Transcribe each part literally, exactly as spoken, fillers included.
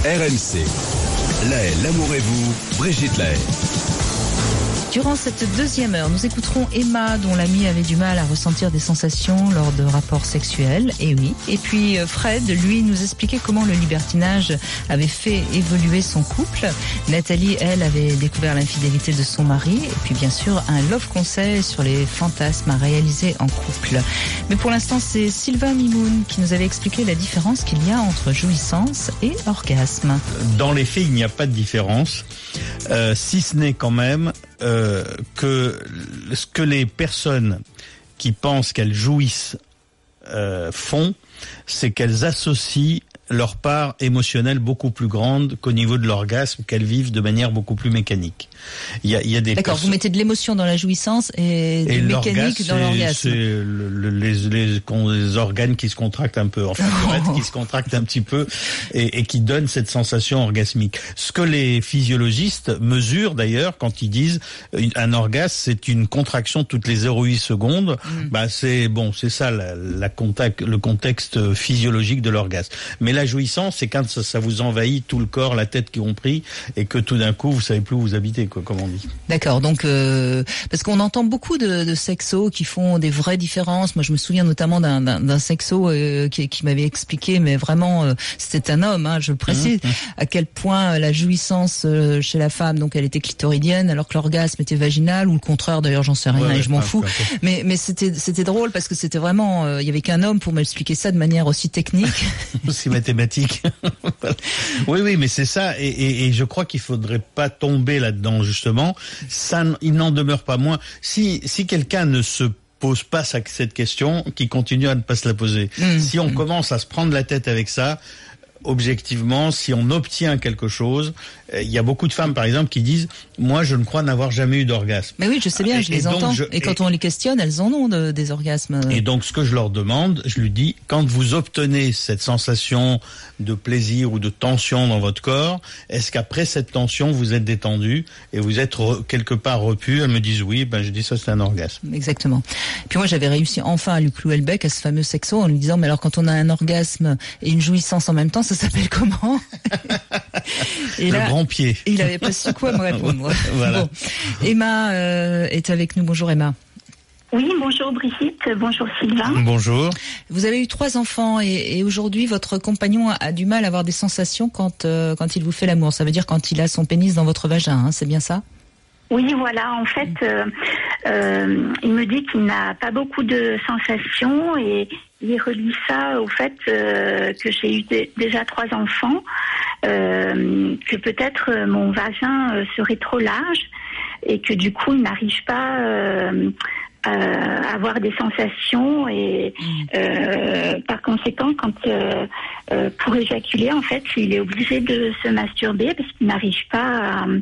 R M C. Laël, l'amour et vous, Brigitte Laël. Durant cette deuxième heure, nous écouterons Emma, dont l'amie avait du mal à ressentir des sensations lors de rapports sexuels. Et oui. Et puis Fred, lui, nous expliquait comment le libertinage avait fait évoluer son couple. Nathalie, elle, avait découvert l'infidélité de son mari. Et puis bien sûr, un love conseil sur les fantasmes à réaliser en couple. Mais pour l'instant, c'est Sylvain Mimoun qui nous avait expliqué la différence qu'il y a entre jouissance et orgasme. Dans les faits, il n'y a pas de différence, euh, si ce n'est quand même euh, que ce que les personnes qui pensent qu'elles jouissent euh, font, c'est qu'elles associent leur part émotionnelle beaucoup plus grande qu'au niveau de l'orgasme, qu'elles vivent de manière beaucoup plus mécanique. Il y a, il y a des D'accord, perso- vous mettez de l'émotion dans la jouissance et, et du mécanique dans c'est, l'orgasme. C'est le, le, les, les, les organes qui se contractent un peu, enfin oh. qui se contractent un petit peu et, et qui donnent cette sensation orgasmique. Ce que les physiologistes mesurent d'ailleurs quand ils disent un orgasme, c'est une contraction toutes les zéro virgule huit secondes. Mm. Bah c'est bon, c'est ça la, la contact, le contexte physiologique de l'orgasme. Mais la jouissance, c'est quand ça, ça vous envahit tout le corps, la tête qui compris, et que tout d'un coup, vous savez plus où vous habitez, quoi, comme on dit. D'accord, donc euh, parce qu'on entend beaucoup de, de sexos qui font des vraies différences. Moi, je me souviens notamment d'un, d'un, d'un sexo euh, qui, qui m'avait expliqué, mais vraiment, euh, c'était un homme, hein, je le précise, mmh, mmh. à quel point la jouissance euh, chez la femme, donc elle était clitoridienne, alors que l'orgasme était vaginal, ou le contraire. D'ailleurs, j'en sais rien, ouais, et ouais, je m'en fous. Ouais. Mais mais c'était c'était drôle parce que c'était vraiment, euh, il y avait qu'un homme pour m'expliquer ça de manière aussi technique. aussi mathématique. Oui, oui, mais c'est ça, et, et, et je crois qu'il faudrait pas tomber là-dedans, justement. Ça, il n'en demeure pas moins. Si, si quelqu'un ne se pose pas cette question, qu'il continue à ne pas se la poser. Mmh, si on mmh. commence à se prendre la tête avec ça, objectivement, si on obtient quelque chose, il euh, y a beaucoup de femmes, par exemple, qui disent « Moi, je ne crois n'avoir jamais eu d'orgasme. » Mais oui, je sais bien, je et, les et entends. Je, et quand et, on les questionne, elles en ont de, des orgasmes. Et donc, ce que je leur demande, je lui dis « Quand vous obtenez cette sensation de plaisir ou de tension dans votre corps, est-ce qu'après cette tension, vous êtes détendu et vous êtes re, quelque part repu ?» Elles me disent « Oui. » Ben, je dis « Ça, c'est un orgasme. » Exactement. Puis moi, j'avais réussi enfin à lui clouer le bec à ce fameux sexo en lui disant « Mais alors, quand on a un orgasme et une jouissance en même temps, ça s'appelle comment ?» Et là, le grand pied. Il n'avait pas su quoi me répondre. Voilà. Bon. Emma euh, est avec nous. Bonjour Emma. Oui, bonjour Brigitte, bonjour Sylvain. Bonjour. Vous avez eu trois enfants et, et aujourd'hui votre compagnon a, a du mal à avoir des sensations quand, euh, quand il vous fait l'amour. Ça veut dire quand il a son pénis dans votre vagin, hein, c'est bien ça ? Oui, voilà. En fait, euh, euh, il me dit qu'il n'a pas beaucoup de sensations et il relie ça au fait euh, que j'ai eu d- déjà trois enfants, euh, que peut-être euh, mon vagin euh, serait trop large et que du coup il n'arrive pas euh, à avoir des sensations et euh, par conséquent, quand euh, euh, pour éjaculer, en fait, il est obligé de se masturber parce qu'il n'arrive pas à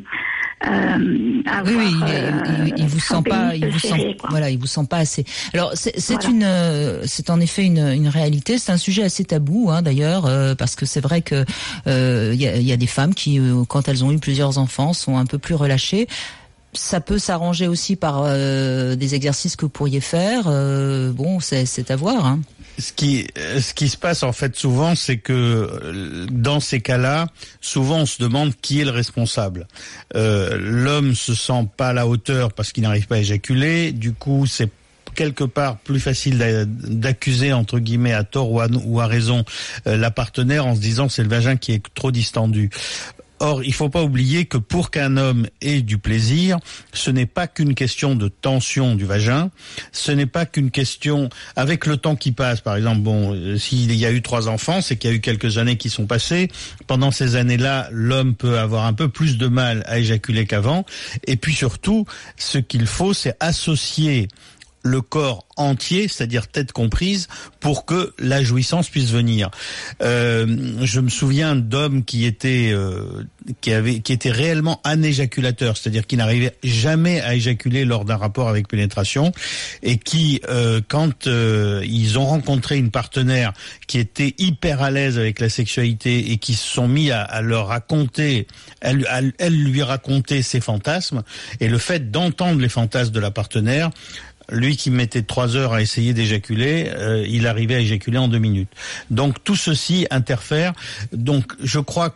Euh, avoir, oui, oui, il, euh, il, il vous sent pas, il vous serré, sent, quoi. Voilà, il vous sent pas assez. Alors c'est, c'est voilà. une, c'est en effet une, une réalité. C'est un sujet assez tabou, hein, d'ailleurs, euh, parce que c'est vrai que il euh, y, a, y a des femmes qui, euh, quand elles ont eu plusieurs enfants, sont un peu plus relâchées. Ça peut s'arranger aussi par euh, des exercices que vous pourriez faire. Euh, bon, c'est, c'est à voir, hein. Ce qui, ce qui se passe en fait souvent, c'est que dans ces cas-là, souvent on se demande qui est le responsable. Euh, l'homme se sent pas à la hauteur parce qu'il n'arrive pas à éjaculer. Du coup, c'est quelque part plus facile d'accuser entre guillemets à tort ou à, ou à raison euh, la partenaire en se disant c'est le vagin qui est trop distendu. Or, il faut pas oublier que pour qu'un homme ait du plaisir, ce n'est pas qu'une question de tension du vagin, ce n'est pas qu'une question, avec le temps qui passe, par exemple, bon, s'il y a eu trois enfants, c'est qu'il y a eu quelques années qui sont passées. Pendant ces années-là, l'homme peut avoir un peu plus de mal à éjaculer qu'avant. Et puis surtout, ce qu'il faut, c'est associer le corps entier, c'est-à-dire tête comprise, pour que la jouissance puisse venir. Euh, je me souviens d'hommes qui étaient euh, qui avaient qui étaient réellement anéjaculateurs, c'est-à-dire qui n'arrivaient jamais à éjaculer lors d'un rapport avec pénétration, et qui, euh, quand euh, ils ont rencontré une partenaire qui était hyper à l'aise avec la sexualité et qui se sont mis à, à leur raconter, elle, à, elle lui raconter ses fantasmes, et le fait d'entendre les fantasmes de la partenaire, lui qui mettait trois heures à essayer d'éjaculer, euh, il arrivait à éjaculer en deux minutes. Donc tout ceci interfère. Donc je crois que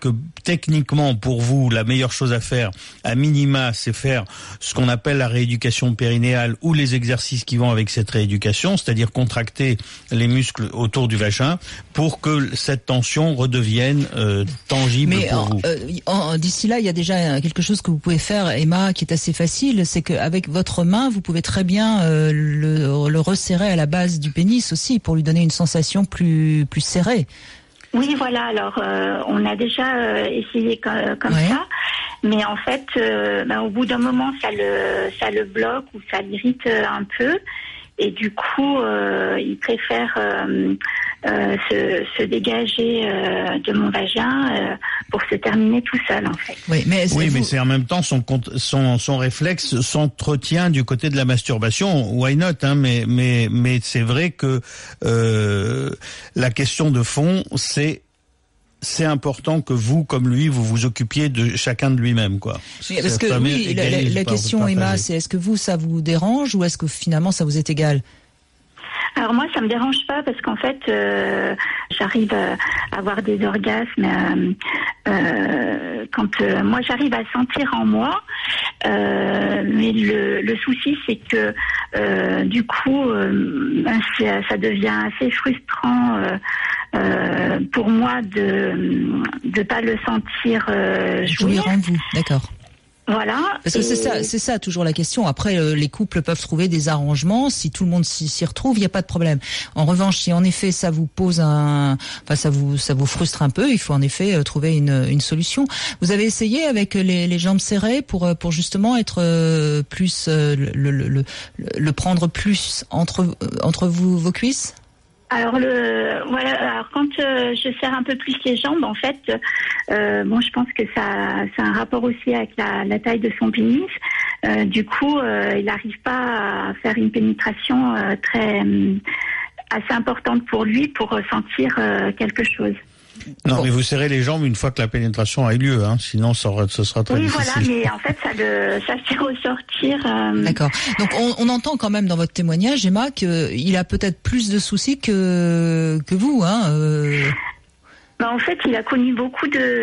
techniquement, pour vous, la meilleure chose à faire, à minima, c'est faire ce qu'on appelle la rééducation périnéale ou les exercices qui vont avec cette rééducation, c'est-à-dire contracter les muscles autour du vagin pour que cette tension redevienne euh, tangible Mais pour en, vous. Euh, en, d'ici là, il y a déjà quelque chose que vous pouvez faire, Emma, qui est assez facile, c'est qu'avec votre main, vous pouvez très bien euh, le, le resserrer à la base du pénis aussi, pour lui donner une sensation plus, plus serrée. Oui, voilà. Alors, euh, on a déjà euh, essayé comme, comme ouais. ça, mais en fait, euh, ben, au bout d'un moment, ça le, ça le bloque ou ça l'irrite un peu, et du coup, euh, il préfère euh, euh, se, se dégager euh, de mon vagin euh, pour se terminer tout seul, en fait. Oui, mais, oui, vous... mais c'est en même temps son, son, son réflexe s'entretient du côté de la masturbation. Why not, hein, mais, mais, mais c'est vrai que euh, la question de fond, c'est c'est important que vous, comme lui, vous vous occupiez de chacun de lui-même, quoi. Mais parce que oui, la, la, la question, Emma, c'est est-ce que vous, ça vous dérange ou est-ce que finalement ça vous est égal? Alors moi, ça me dérange pas parce qu'en fait, euh, j'arrive à avoir des orgasmes euh, euh, quand euh, moi j'arrive à sentir en moi. Euh, mais le, le souci, c'est que euh, du coup, euh, ça devient assez frustrant euh, euh, pour moi de de pas le sentir euh, jouir. Jouir en vous, d'accord. Voilà. Parce que et... c'est ça, c'est ça toujours la question. Après, euh, les couples peuvent trouver des arrangements. Si tout le monde s'y, s'y retrouve, il n'y a pas de problème. En revanche, si en effet ça vous pose un, enfin ça vous ça vous frustre un peu, il faut en effet euh, trouver une une solution. Vous avez essayé avec les les jambes serrées pour pour justement être euh, plus euh, le, le le le prendre plus entre entre vous vos cuisses. Alors le voilà. Alors quand euh, je serre un peu plus les jambes, en fait, euh, bon, je pense que ça, c'est un rapport aussi avec la, la taille de son pénis. Euh, du coup, euh, il n'arrive pas à faire une pénétration euh, très euh, assez importante pour lui pour ressentir euh, quelque chose. Non, bon. mais vous serrez les jambes une fois que la pénétration a eu lieu, hein. Sinon ça, aura, ça sera très oui, difficile. Oui, voilà, mais en fait, ça le, ça fait ressortir. Euh... D'accord. Donc, on, on entend quand même dans votre témoignage, Emma, qu'il a peut-être plus de soucis que que vous, hein. Euh... Bah, en fait, il a connu beaucoup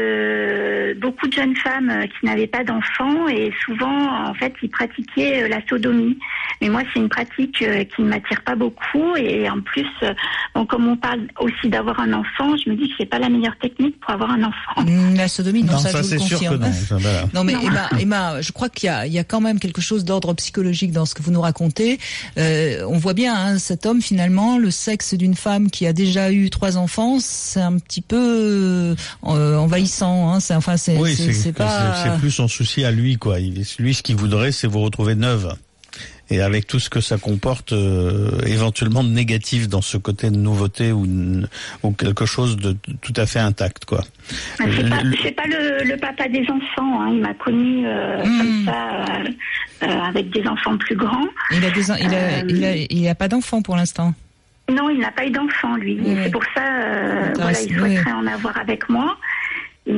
de beaucoup de jeunes femmes qui n'avaient pas d'enfants et souvent, en fait, il pratiquait la sodomie. Mais moi, c'est une pratique qui ne m'attire pas beaucoup et en plus, bon, comme on parle aussi d'avoir un enfant, je me dis que c'est pas la meilleure technique pour avoir un enfant. La sodomie, non, non ça, ça je vous le confirme. Non, ça, voilà. non, mais non. Emma, Emma, je crois qu'il y a, il y a quand même quelque chose d'ordre psychologique dans ce que vous nous racontez. Euh, on voit bien, hein, cet homme, finalement, le sexe d'une femme qui a déjà eu trois enfants, c'est un petit peu Euh, envahissant, hein. C'est, enfin, c'est, oui, c'est, c'est, c'est pas. C'est, c'est plus son souci à lui, quoi. Il, lui, ce qu'il voudrait, c'est vous retrouver neuve. Et avec tout ce que ça comporte, euh, éventuellement de négatif dans ce côté de nouveauté ou, ou quelque chose de, de tout à fait intact, quoi. C'est, le, pas, c'est pas le, le papa des enfants, hein. Il m'a connu euh, mmh. comme ça, euh, euh, avec des enfants plus grands. Il a des, il a, euh, il a, il a pas d'enfants pour l'instant. Non, il n'a pas eu d'enfant, lui. Oui. C'est pour ça, euh, voilà, il souhaiterait oui. en avoir avec moi. Mais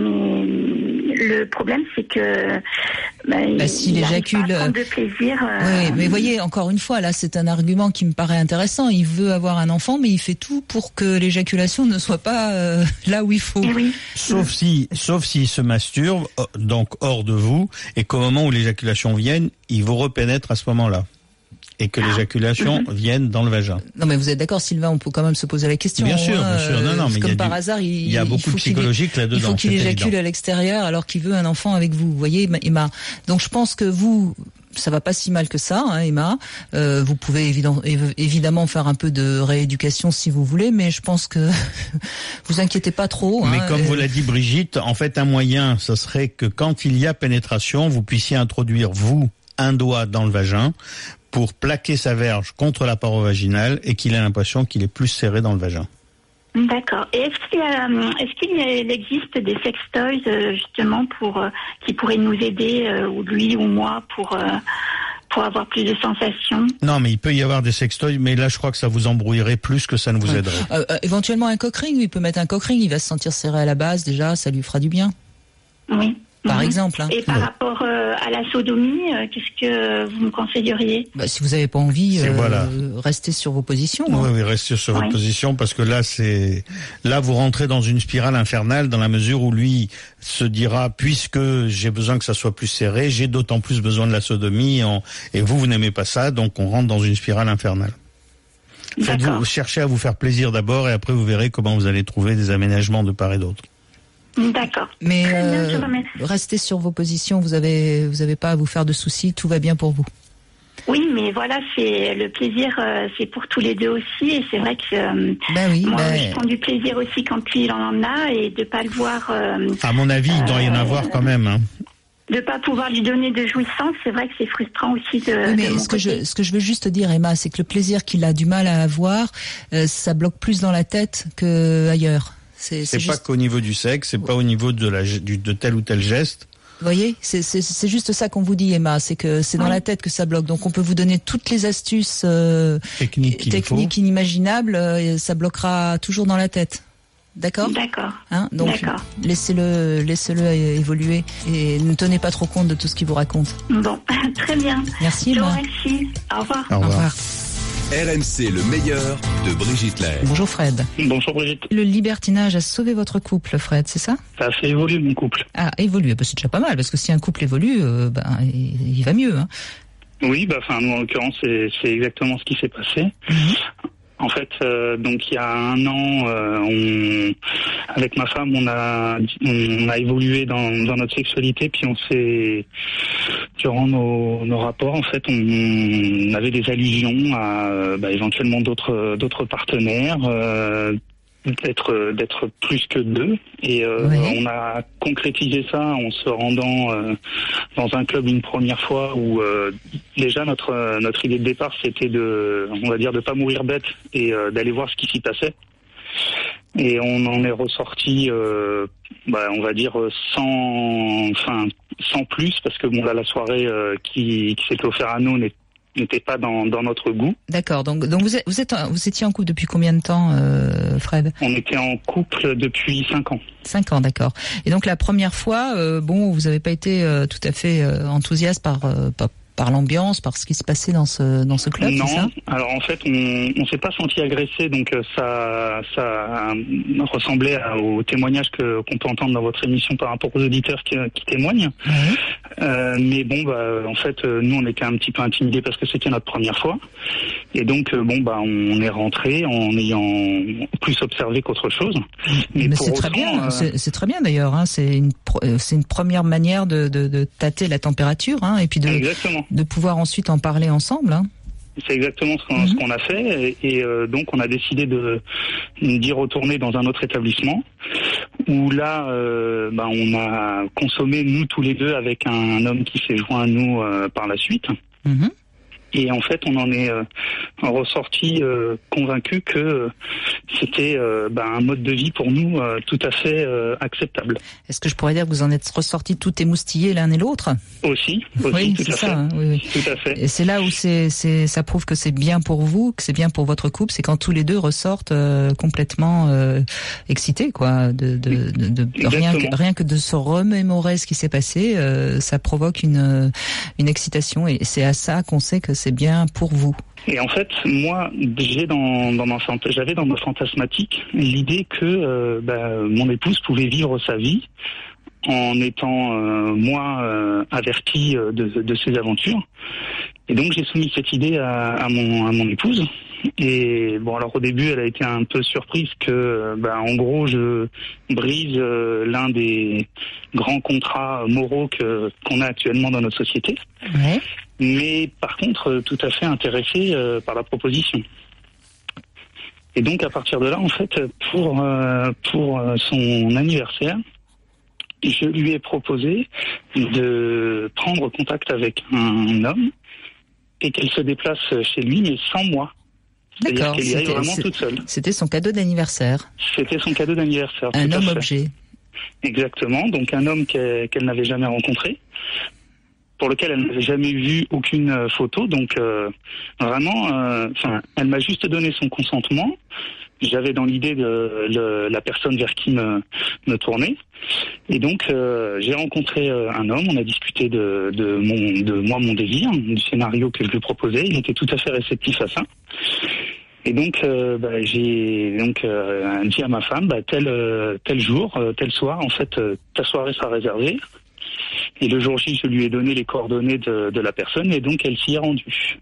le problème, c'est que bah, bah, s'il il éjacule, pas à prendre de plaisir. Euh... Oui, mais voyez, encore une fois, là, c'est un argument qui me paraît intéressant. Il veut avoir un enfant, mais il fait tout pour que l'éjaculation ne soit pas euh, là où il faut. Oui. Sauf si, sauf s'il se masturbe, donc hors de vous, et qu'au moment où l'éjaculation vienne, il vous repénètre à ce moment-là. Et que l'éjaculation mmh. vienne dans le vagin. Non, mais vous êtes d'accord, Sylvain, on peut quand même se poser la question. Bien sûr, bien sûr. Non, non, mais comme il y a par du, hasard, il, il y a beaucoup il de psychologique qu'il, là-dedans. Il faut qu'il éjacule évident. à l'extérieur alors qu'il veut un enfant avec vous. Vous voyez, Emma. Donc, je pense que vous, ça va pas si mal que ça, hein, Emma. Euh, vous pouvez évident, évidemment faire un peu de rééducation si vous voulez, mais je pense que vous inquiétez pas trop. Mais hein, comme euh... vous l'a dit Brigitte, en fait, un moyen, ce serait que quand il y a pénétration, vous puissiez introduire, vous, un doigt dans le vagin pour plaquer sa verge contre la paroi vaginale et qu'il ait l'impression qu'il est plus serré dans le vagin. D'accord. Et est-ce qu'il, y a, est-ce qu'il y a, il existe des sextoys justement pour euh, qui pourraient nous aider, euh, ou lui ou moi, pour euh, pour avoir plus de sensations? Non, mais il peut y avoir des sextoys, mais là je crois que ça vous embrouillerait plus que ça ne vous ouais. aiderait. Euh, euh, éventuellement un cock ring, il peut mettre un cock ring, il va se sentir serré à la base déjà, ça lui fera du bien. Oui. par Mhm. exemple. Hein. Et par Ouais. rapport euh, à la sodomie, euh, qu'est-ce que vous me conseilleriez? Bah, si vous n'avez pas envie, C'est- euh, voilà. restez sur vos positions. Oui, Hein. oui, restez sur votre Oui. position parce que là, c'est là vous rentrez dans une spirale infernale dans la mesure où lui se dira puisque j'ai besoin que ça soit plus serré, j'ai d'autant plus besoin de la sodomie en... et vous vous n'aimez pas ça, donc on rentre dans une spirale infernale. Faites-vous D'accord. cherchez à vous faire plaisir d'abord et après vous verrez comment vous allez trouver des aménagements de part et d'autre. D'accord. Mais Très bien, je euh, vous remercie. restez sur vos positions. Vous avez, vous avez pas à vous faire de soucis. Tout va bien pour vous. Oui, mais voilà, c'est le plaisir, euh, c'est pour tous les deux aussi, et c'est vrai que euh, Ben oui. moi, ben, je prends du plaisir aussi quand il en a, et de pas le voir, euh, À mon avis, il doit y en avoir quand même. Hein. de pas pouvoir lui donner de jouissance, c'est vrai que c'est frustrant aussi de. Oui, mais de mon ce que côté. je, ce que je veux juste dire, Emma, c'est que le plaisir qu'il a du mal à avoir, euh, ça bloque plus dans la tête que ailleurs. C'est, C'est c'est pas juste, qu'au niveau du sexe, c'est pas au niveau de la du, de tel ou tel geste. vous voyez, c'est, c'est, c'est juste ça qu'on vous dit, Emma, c'est que c'est dans Oui. la tête que ça bloque. Donc on peut vous donner toutes les astuces euh, Technique qu'il techniques inimaginables, euh, et ça bloquera toujours dans la tête. D'accord? D'accord. Hein, donc D'accord. laissez-le, laissez-le é- évoluer et ne tenez pas trop compte de tout ce qu'il vous raconte. Bon, très bien. Merci, Je vous Emma. remercie. Au revoir. Au Au revoir. revoir. R M C, le meilleur de Brigitte Lair. Bonjour Fred. Bonjour Brigitte. Le libertinage a sauvé votre couple, Fred, c'est ça? Ça a fait évoluer mon couple. Ah, évoluer, bah, c'est déjà pas mal, parce que si un couple évolue, euh, ben, il, il va mieux. Hein. Oui, bah, enfin, nous, en l'occurrence, c'est, c'est exactement ce qui s'est passé. En fait, euh, donc il y a un an, euh, on, avec ma femme, on a, on a évolué dans, dans notre sexualité, puis on s'est, durant nos, nos rapports, en fait, on, on avait des allusions à euh, bah, éventuellement d'autres, d'autres partenaires. Euh, d'être d'être plus que deux et euh, Oui. on a concrétisé ça en se rendant euh, dans un club une première fois où euh, déjà notre euh, notre idée de départ c'était de on va dire de pas mourir bête et euh, d'aller voir ce qui s'y passait et on en est ressorti euh, bah, on va dire sans enfin sans plus parce que bon là la soirée euh, qui, qui s'était offerte à nous n'est n'était pas dans, dans notre goût. D'accord, donc, donc vous, êtes, vous, êtes, vous étiez en couple depuis combien de temps, euh, Fred? On était en couple depuis cinq ans. Cinq ans, d'accord. Et donc la première fois, euh, bon, vous n'avez pas été euh, tout à fait euh, enthousiaste par, euh, par, par l'ambiance, par ce qui se passait dans ce, dans ce club, non, c'est ça? alors en fait, on on s'est pas senti agressé, donc euh, ça ça euh, ressemblait à, au témoignage que qu'on peut entendre dans votre émission par rapport aux auditeurs qui, qui témoignent. Oui. Euh, mais bon, bah en fait, euh, nous on était un petit peu intimidés parce que c'était notre première fois, et donc euh, bon bah on est rentré en ayant plus observé qu'autre chose. Mais, Mais pour c'est très autant, bien, euh, c'est, c'est très bien d'ailleurs. Hein, c'est une pro- euh, c'est une première manière de, de, de tâter la température, hein, et puis de Exactement. de pouvoir ensuite en parler ensemble. Hein. C'est exactement ce qu'on, Mhm. ce qu'on a fait et, et, euh, donc on a décidé de d'y retourner dans un autre établissement où là euh, bah, on a consommé nous tous les deux avec un homme qui s'est joint à nous euh, par la suite. Mhm. Et en fait, on en est euh, ressorti euh, convaincu que euh, c'était euh, bah, un mode de vie pour nous euh, tout à fait euh, acceptable. Est-ce que je pourrais dire que vous en êtes ressortis tout émoustillés l'un et l'autre? Aussi, aussi Oui, tout c'est à ça. fait. Hein, oui, oui. Tout à fait. Et c'est là où c'est, c'est, ça prouve que c'est bien pour vous, que c'est bien pour votre couple, c'est quand tous les deux ressortent euh, complètement euh, excités, quoi. De, de, de, de rien, que, Exactement. rien que de se remémorer ce qui s'est passé, euh, ça provoque une, une excitation, et c'est à ça qu'on sait que c'est bien pour vous. Et en fait, moi, j'ai dans, dans ma fant- j'avais dans ma fantasmatique l'idée que euh, bah, mon épouse pouvait vivre sa vie en étant euh, moins euh, avertie euh, de, de ses aventures. Et donc j'ai soumis cette idée à, à mon à mon épouse. Et bon, alors au début, elle a été un peu surprise que, euh, bah, en gros, je brise euh, l'un des grands contrats moraux que qu'on a actuellement dans notre société. Ouais. Mais par contre, euh, tout à fait intéressée euh, par la proposition. Et donc à partir de là, en fait, pour euh, pour euh, son anniversaire, je lui ai proposé de prendre contact avec un homme et qu'elle se déplace chez lui, mais sans moi. C'est-à-dire D'accord. qu'elle y aille C'était, vraiment c'est- toute seule. c'était son cadeau d'anniversaire. C'était son cadeau d'anniversaire. Un tout à homme fait. objet. Exactement. Donc un homme qu'elle, qu'elle n'avait jamais rencontré, pour lequel elle n'avait jamais vu aucune euh, photo. Donc euh, vraiment, euh, enfin, elle m'a juste donné son consentement. j'avais dans l'idée de, le, la personne vers qui me, me tourner. Et donc, euh, j'ai rencontré euh, un homme, on a discuté de, de, mon, de moi, mon désir, du scénario que je lui proposais. Il était tout à fait réceptif à ça. Et donc, euh, bah, j'ai donc euh, dit à ma femme, bah, tel, euh, tel jour, euh, tel soir, en fait, euh, ta soirée sera réservée. Et le jour J, je lui ai donné les coordonnées de, de la personne, et donc elle s'y est rendue.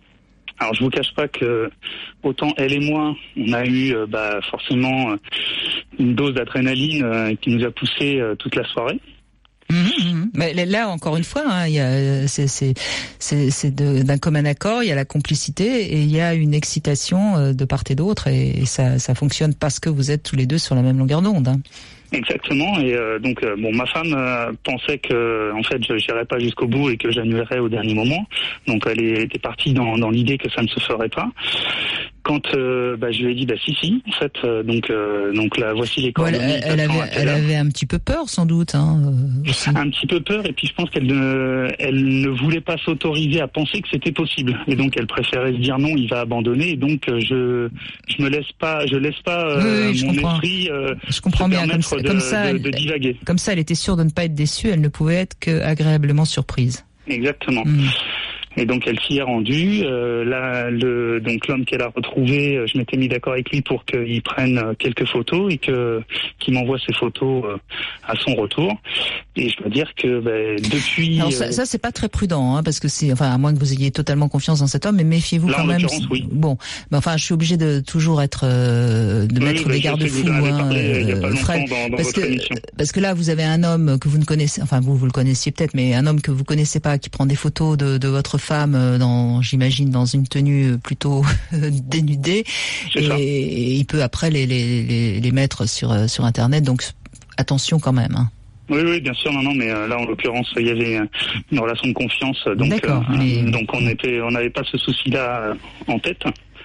Alors je vous cache pas que autant elle et moi, on a eu euh, bah, forcément euh, une dose d'adrénaline euh, qui nous a poussé euh, toute la soirée. Mmh, mmh. Mais là, encore une fois, hein, il y a, c'est, c'est, c'est, c'est de, d'un commun accord. Il y a la complicité et il y a une excitation euh, de part et d'autre, et, et ça, ça fonctionne parce que vous êtes tous les deux sur la même longueur d'onde. Hein. Exactement. Et euh, donc, euh, bon, ma femme euh, pensait que, en fait, je n'irais pas jusqu'au bout et que j'annulerais au dernier moment. Donc, elle était partie dans, dans l'idée que ça ne se ferait pas. Quand euh, bah, je lui ai dit, bah si, si, en fait, euh, donc, euh, donc là, voici les coordonnées. Ouais, elle, elle, avait, elle avait un petit peu peur, sans doute. Hein, euh, aussi. Un petit peu peur, et puis je pense qu'elle ne, elle ne voulait pas s'autoriser à penser que c'était possible. Et donc, elle préférait se dire non, il va abandonner. Et donc, je, je me laisse pas, je laisse pas euh, oui, oui, mon comprends. esprit euh, je comprends se bien, permettre comme, de, comme ça, de, de divaguer. Comme ça, elle était sûre de ne pas être déçue. Elle ne pouvait être qu'agréablement surprise. Exactement. Mmh. Et donc elle s'y est rendue. Euh, là, le, donc l'homme qu'elle a retrouvé, je m'étais mis d'accord avec lui pour qu'il prenne quelques photos et que qu'il m'envoie ces photos euh, à son retour. Et je dois dire que ben, depuis. Alors ça, euh... ça c'est pas très prudent, hein, parce que c'est, enfin, à moins que vous ayez totalement confiance dans cet homme, mais méfiez-vous là, quand en même. Oui. Bon, mais enfin, je suis obligé de toujours être, euh, de oui, mettre bah, des garde-fous, hein, euh, Fred, dans, dans parce votre que émission. parce que là, vous avez un homme que vous ne connaissez, enfin vous vous le connaissiez peut-être, mais un homme que vous connaissez pas, qui prend des photos de, de votre femme dans, j'imagine, dans une tenue plutôt dénudée, et, et il peut après les, les, les, les mettre sur, sur Internet, donc attention quand même. Hein. Oui, oui, bien sûr, non, non, mais euh, là, en l'occurrence, il y avait une relation de confiance, donc, euh, mais... donc on était, on n'avait pas ce souci-là euh, en tête.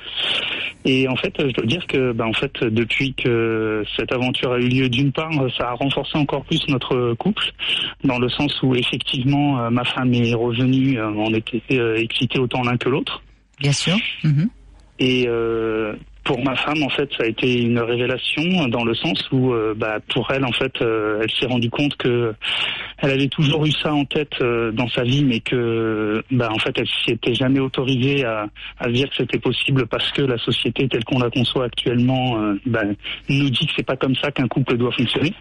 Et en fait, je dois dire que, bah, en fait, depuis que cette aventure a eu lieu, d'une part, ça a renforcé encore plus notre couple, dans le sens où effectivement, euh, ma femme est revenue, euh, on était euh, excités autant l'un que l'autre. Bien sûr. Mmh. Et euh, pour ma femme, en fait, ça a été une révélation dans le sens où, euh, bah, pour elle, en fait, euh, elle s'est rendue compte que elle avait toujours eu ça en tête euh, dans sa vie, mais que, bah, en fait, elle s'y était jamais autorisée à, à dire que c'était possible parce que la société telle qu'on la conçoit actuellement, euh, bah, nous dit que c'est pas comme ça qu'un couple doit fonctionner.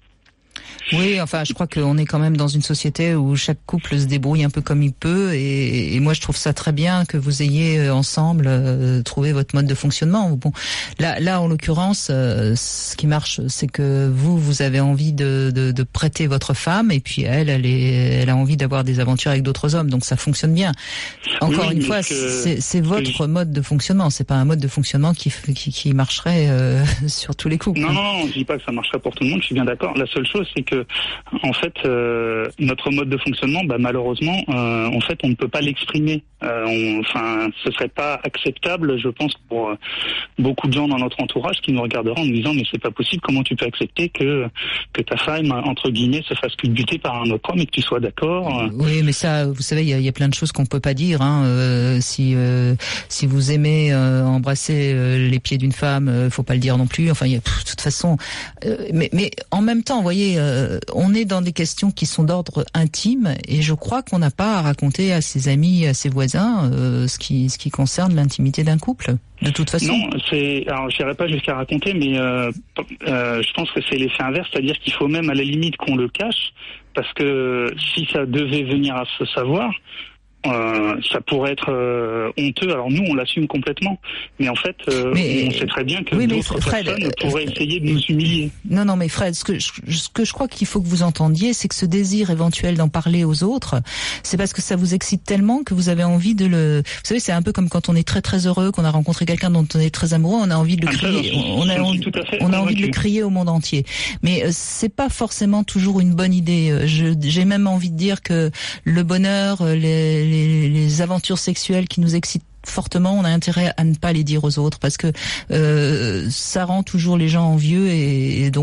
Oui, enfin, je crois qu'on est quand même dans une société où chaque couple se débrouille un peu comme il peut, et, et moi je trouve ça très bien que vous ayez ensemble euh, trouvé votre mode de fonctionnement. Bon, là, là en l'occurrence, euh, ce qui marche, c'est que vous, vous avez envie de, de, de prêter votre femme, et puis elle, elle, est, elle a envie d'avoir des aventures avec d'autres hommes, donc ça fonctionne bien. Encore oui, une fois, que, c'est, c'est votre oui. mode de fonctionnement, c'est pas un mode de fonctionnement qui, qui, qui marcherait euh, sur tous les couples. Non, non, non, je dis pas que ça marcherait pour tout le monde, je suis bien d'accord. La seule chose, c'est que en fait, euh, notre mode de fonctionnement, bah, malheureusement, euh, en fait, on ne peut pas l'exprimer. Euh, on, enfin, ce serait pas acceptable, je pense, pour euh, beaucoup de gens dans notre entourage qui nous regarderaient en nous disant mais c'est pas possible. Comment tu peux accepter que que ta femme, entre guillemets, se fasse culbuter par un autre homme et que tu sois d'accord? Oui, mais ça, vous savez, il y a, y a plein de choses qu'on peut pas dire. Hein. Euh, si euh, si vous aimez euh, embrasser euh, les pieds d'une femme, euh, faut pas le dire non plus. Enfin, y a, pff, de toute façon, euh, mais mais en même temps, vous voyez. Euh, on est dans des questions qui sont d'ordre intime, et je crois qu'on n'a pas à raconter à ses amis, à ses voisins, euh, ce qui ce qui concerne l'intimité d'un couple. De toute façon. Non, c'est. Alors, je n'irai pas jusqu'à raconter, mais euh, euh, je pense que c'est l'effet inverse, c'est-à-dire qu'il faut même à la limite qu'on le cache, parce que si ça devait venir à se savoir. Euh, ça pourrait être euh, honteux. Alors nous, on l'assume complètement, mais en fait, euh, mais, on sait très bien que oui, d'autres Fred, personnes pourraient euh, essayer de nous humilier. Non, non, mais Fred, ce que je, ce que je crois qu'il faut que vous entendiez, c'est que ce désir éventuel d'en parler aux autres, c'est parce que ça vous excite tellement que vous avez envie de le. Vous savez, c'est un peu comme quand on est très très heureux, qu'on a rencontré quelqu'un dont on est très amoureux, on a envie de le crier, on a, envie, on a envie de le crier au monde entier. Mais euh, c'est pas forcément toujours une bonne idée. Je, j'ai même envie de dire que le bonheur, les, les Les, les aventures sexuelles qui nous excitent fortement, on a intérêt à ne pas les dire aux autres parce que euh, ça rend toujours les gens envieux, et, et donc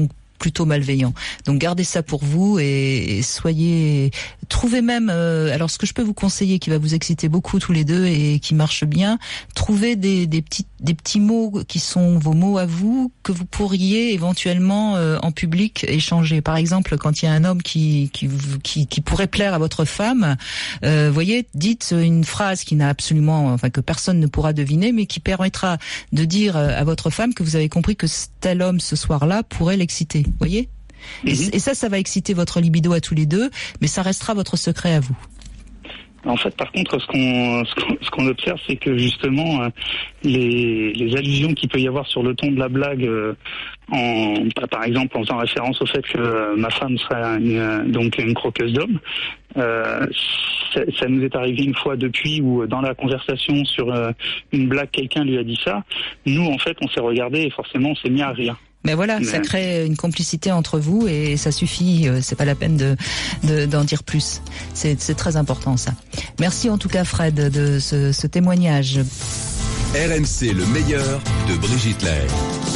plutôt malveillant. Donc gardez ça pour vous et, et soyez, trouvez même, euh, alors ce que je peux vous conseiller qui va vous exciter beaucoup tous les deux et qui marche bien, trouvez des, des petits, des petits mots qui sont vos mots à vous que vous pourriez éventuellement euh, en public échanger. Par exemple, quand il y a un homme qui, qui, qui, qui pourrait plaire à votre femme, euh, voyez, dites une phrase qui n'a absolument, enfin que personne ne pourra deviner, mais qui permettra de dire à votre femme que vous avez compris que tel homme ce soir-là pourrait l'exciter. Voyez ? Et, et ça, ça va exciter votre libido à tous les deux, mais ça restera votre secret à vous. En fait, par contre, ce qu'on ce qu'on, ce qu'on observe, c'est que justement, euh, les, les allusions qu'il peut y avoir sur le ton de la blague, euh, en, par exemple, en faisant référence au fait que euh, ma femme serait une, euh, donc une croqueuse d'hommes, euh, ça, ça nous est arrivé une fois depuis où, dans la conversation sur euh, une blague, quelqu'un lui a dit ça. Nous, en fait, on s'est regardé et forcément, on s'est mis à rire. Mais voilà, Mais... ça crée une complicité entre vous et ça suffit. C'est pas la peine de, de d'en dire plus. C'est, c'est très important ça. Merci en tout cas Fred de ce, ce témoignage. R M C, le meilleur de Brigitte Lahaye.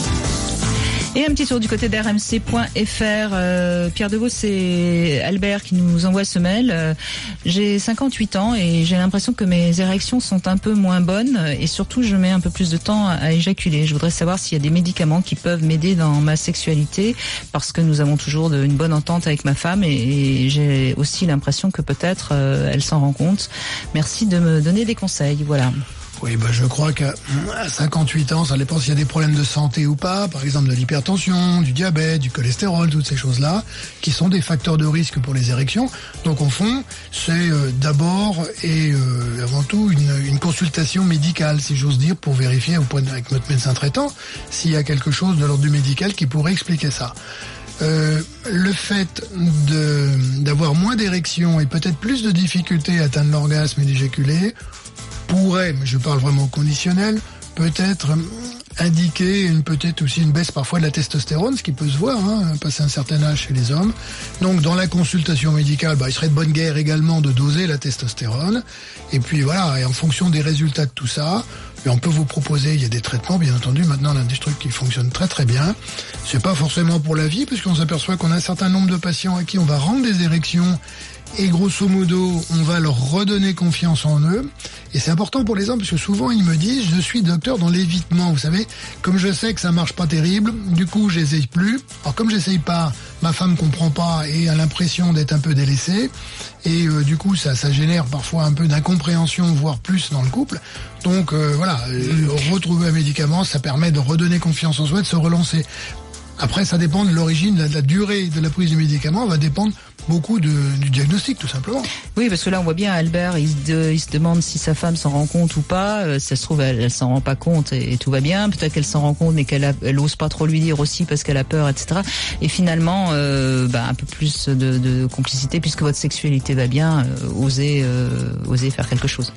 Et un petit tour du côté d'R M C point F R. Euh, Pierre Devaux, c'est Albert qui nous envoie ce mail. Euh, j'ai cinquante-huit ans et j'ai l'impression que mes érections sont un peu moins bonnes et surtout je mets un peu plus de temps à éjaculer. Je voudrais savoir s'il y a des médicaments qui peuvent m'aider dans ma sexualité parce que nous avons toujours de, une bonne entente avec ma femme et, et j'ai aussi l'impression que peut-être euh, elle s'en rend compte. Merci de me donner des conseils. Voilà. Oui, bah, je crois qu'à cinquante-huit ans, ça dépend s'il y a des problèmes de santé ou pas, par exemple de l'hypertension, du diabète, du cholestérol, toutes ces choses-là, qui sont des facteurs de risque pour les érections. Donc, au fond, c'est euh, d'abord et euh, avant tout une, une consultation médicale, si j'ose dire, pour vérifier auprès de, avec notre médecin traitant s'il y a quelque chose de l'ordre du médical qui pourrait expliquer ça. Euh, le fait de, d'avoir moins d'érections et peut-être plus de difficultés à atteindre l'orgasme et d'éjaculer pourrait, mais je parle vraiment au conditionnel, peut-être indiquer une, peut-être aussi une baisse parfois de la testostérone, ce qui peut se voir, hein, passer un certain âge chez les hommes. Donc dans la consultation médicale, bah, il serait de bonne guerre également de doser la testostérone. Et puis voilà, et en fonction des résultats de tout ça, et on peut vous proposer, il y a des traitements, bien entendu, maintenant on a des trucs qui fonctionnent très très bien. C'est pas forcément pour la vie, puisqu'on s'aperçoit qu'on a un certain nombre de patients à qui on va rendre des érections et grosso modo, on va leur redonner confiance en eux. Et c'est important pour les hommes parce que souvent ils me disent je suis docteur dans l'évitement, vous savez, comme je sais que ça marche pas terrible, du coup j'essaye plus. Alors comme j'essaye pas, ma femme comprend pas et a l'impression d'être un peu délaissée et euh, du coup ça, ça génère parfois un peu d'incompréhension, voire plus dans le couple. Donc euh, voilà, euh, retrouver un médicament, ça permet de redonner confiance en soi, de se relancer. Après, ça dépend de l'origine, de la, de la durée de la prise du médicament, va dépendre beaucoup de, du diagnostic, tout simplement. Oui, parce que là, on voit bien Albert, il se, il se demande si sa femme s'en rend compte ou pas. Euh, ça se trouve, elle, elle s'en rend pas compte et, et tout va bien. Peut-être qu'elle s'en rend compte, mais qu'elle a, elle ose pas trop lui dire aussi parce qu'elle a peur, et cetera. Et finalement, euh, bah, un peu plus de, de complicité, puisque votre sexualité va bien, euh, oser, euh, oser faire quelque chose.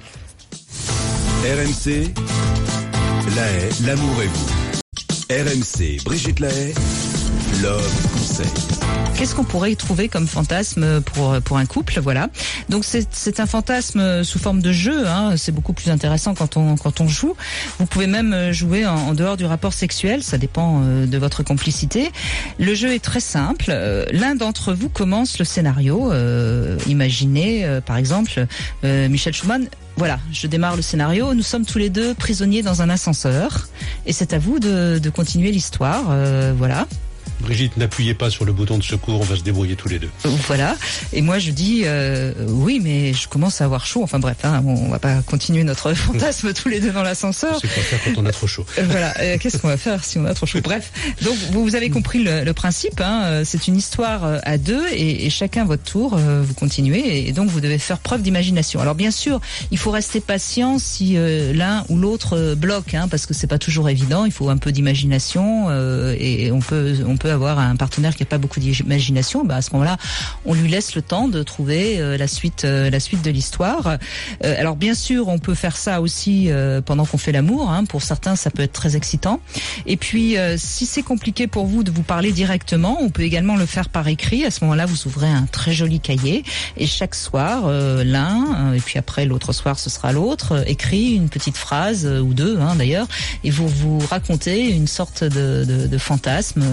R M C, Lahaye, l'amour et vous. R M C, Brigitte Lahaye, Love Conseil. Qu'est-ce qu'on pourrait y trouver comme fantasme pour pour un couple, voilà. Donc c'est c'est un fantasme sous forme de jeu, hein. C'est beaucoup plus intéressant quand on quand on joue. Vous pouvez même jouer en, en dehors du rapport sexuel, ça dépend de votre complicité. Le jeu est très simple. L'un d'entre vous commence le scénario. Euh, imaginez, euh, par exemple, euh, Michel Schumann. Voilà, je démarre le scénario. Nous sommes tous les deux prisonniers dans un ascenseur. Et c'est à vous de, de continuer l'histoire. Euh, voilà. Brigitte, n'appuyez pas sur le bouton de secours, on va se débrouiller tous les deux. Voilà. Et moi, je dis, euh, oui, mais je commence à avoir chaud. Enfin bref, hein, on va pas continuer notre fantasme tous les deux dans l'ascenseur. C'est quoi faire quand on a trop chaud. Voilà. Euh, qu'est-ce qu'on va faire si on a trop chaud? Bref. Donc, vous, vous avez compris le, le principe. Hein, c'est une histoire à deux et, et chacun votre tour, euh, vous continuez. Et donc, vous devez faire preuve d'imagination. Alors, bien sûr, il faut rester patient si euh, l'un ou l'autre euh, bloque, hein, parce que c'est pas toujours évident. Il faut un peu d'imagination euh, et on peut, on peut avoir un partenaire qui n'a pas beaucoup d'imagination, bah à ce moment-là, on lui laisse le temps de trouver euh, la suite, euh, la suite de l'histoire. Euh, alors bien sûr, on peut faire ça aussi euh, pendant qu'on fait l'amour. Hein. Pour certains, ça peut être très excitant. Et puis, euh, si c'est compliqué pour vous de vous parler directement, on peut également le faire par écrit. À ce moment-là, vous ouvrez un très joli cahier et chaque soir, euh, l'un, euh, et puis après l'autre soir, ce sera l'autre, euh, écrit une petite phrase euh, ou deux, hein, d'ailleurs, et vous vous racontez une sorte de, de, de fantasme, euh, voilà.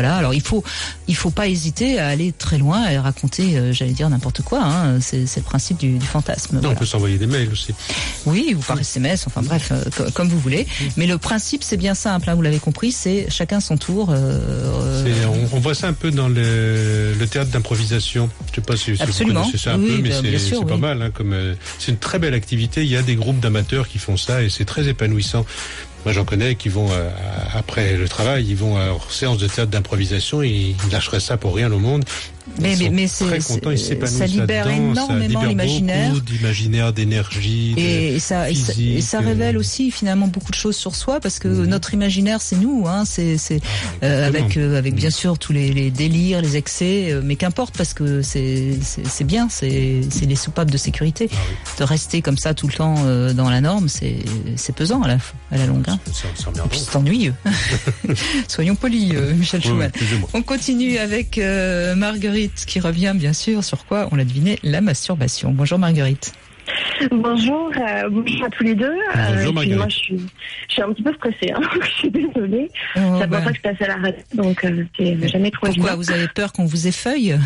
voilà. Alors il faut, il faut pas hésiter à aller très loin et raconter, euh, j'allais dire n'importe quoi. Hein. C'est, c'est le principe du, du fantasme. Non, voilà. on peut s'envoyer des mails aussi. Oui, ou par S M S, enfin bref, euh, co- comme vous voulez. Mais le principe, c'est bien simple. Hein, vous l'avez compris, c'est chacun son tour. Euh, C'est, on, on voit ça un peu dans le, le théâtre d'improvisation. Je sais pas si, si Absolument. vous connaissez ça un Oui, peu, mais bien c'est, sûr, c'est oui. pas mal. Hein, comme euh, c'est une très belle activité. Il y a des groupes d'amateurs qui font ça et c'est très épanouissant. Moi, j'en connais qui vont euh, après le travail, ils vont à leur séance de théâtre d'improvisation, ils lâcheraient ça pour rien au monde. Mais, Ils mais, sont mais très c'est, contents, ils c'est, s'épanouissent ça libère là-dedans, énormément ça libère l'imaginaire. beaucoup d'imaginaire, d'énergie. De Et, et ça, et ça, et ça révèle aussi finalement beaucoup de choses sur soi parce que mmh. notre imaginaire, c'est nous, hein, c'est, c'est euh, avec, euh, avec bien sûr tous les, les délires, les excès, euh, mais qu'importe parce que c'est, c'est, c'est bien, c'est, c'est les soupapes de sécurité. Ah oui. De rester comme ça tout le temps euh, dans la norme, c'est, c'est pesant à la, à la longue. Hein. C'est, c'est et puis c'est ennuyeux. Soyons polis, euh, Michel oui, Schumann. Oui, on continue avec euh, Marguerite qui revient bien sûr sur quoi on l'a deviné, la masturbation. Bonjour Marguerite. Bonjour, euh, bonjour à tous les deux. Bonjour euh, Marguerite. Moi, je suis, je suis un petit peu stressée. Hein. Je suis désolée. Oh, c'est la bah. première fois que je passe à la radio, donc euh, c'est jamais trop Pourquoi évident. vous avez peur qu'on vous effeuille?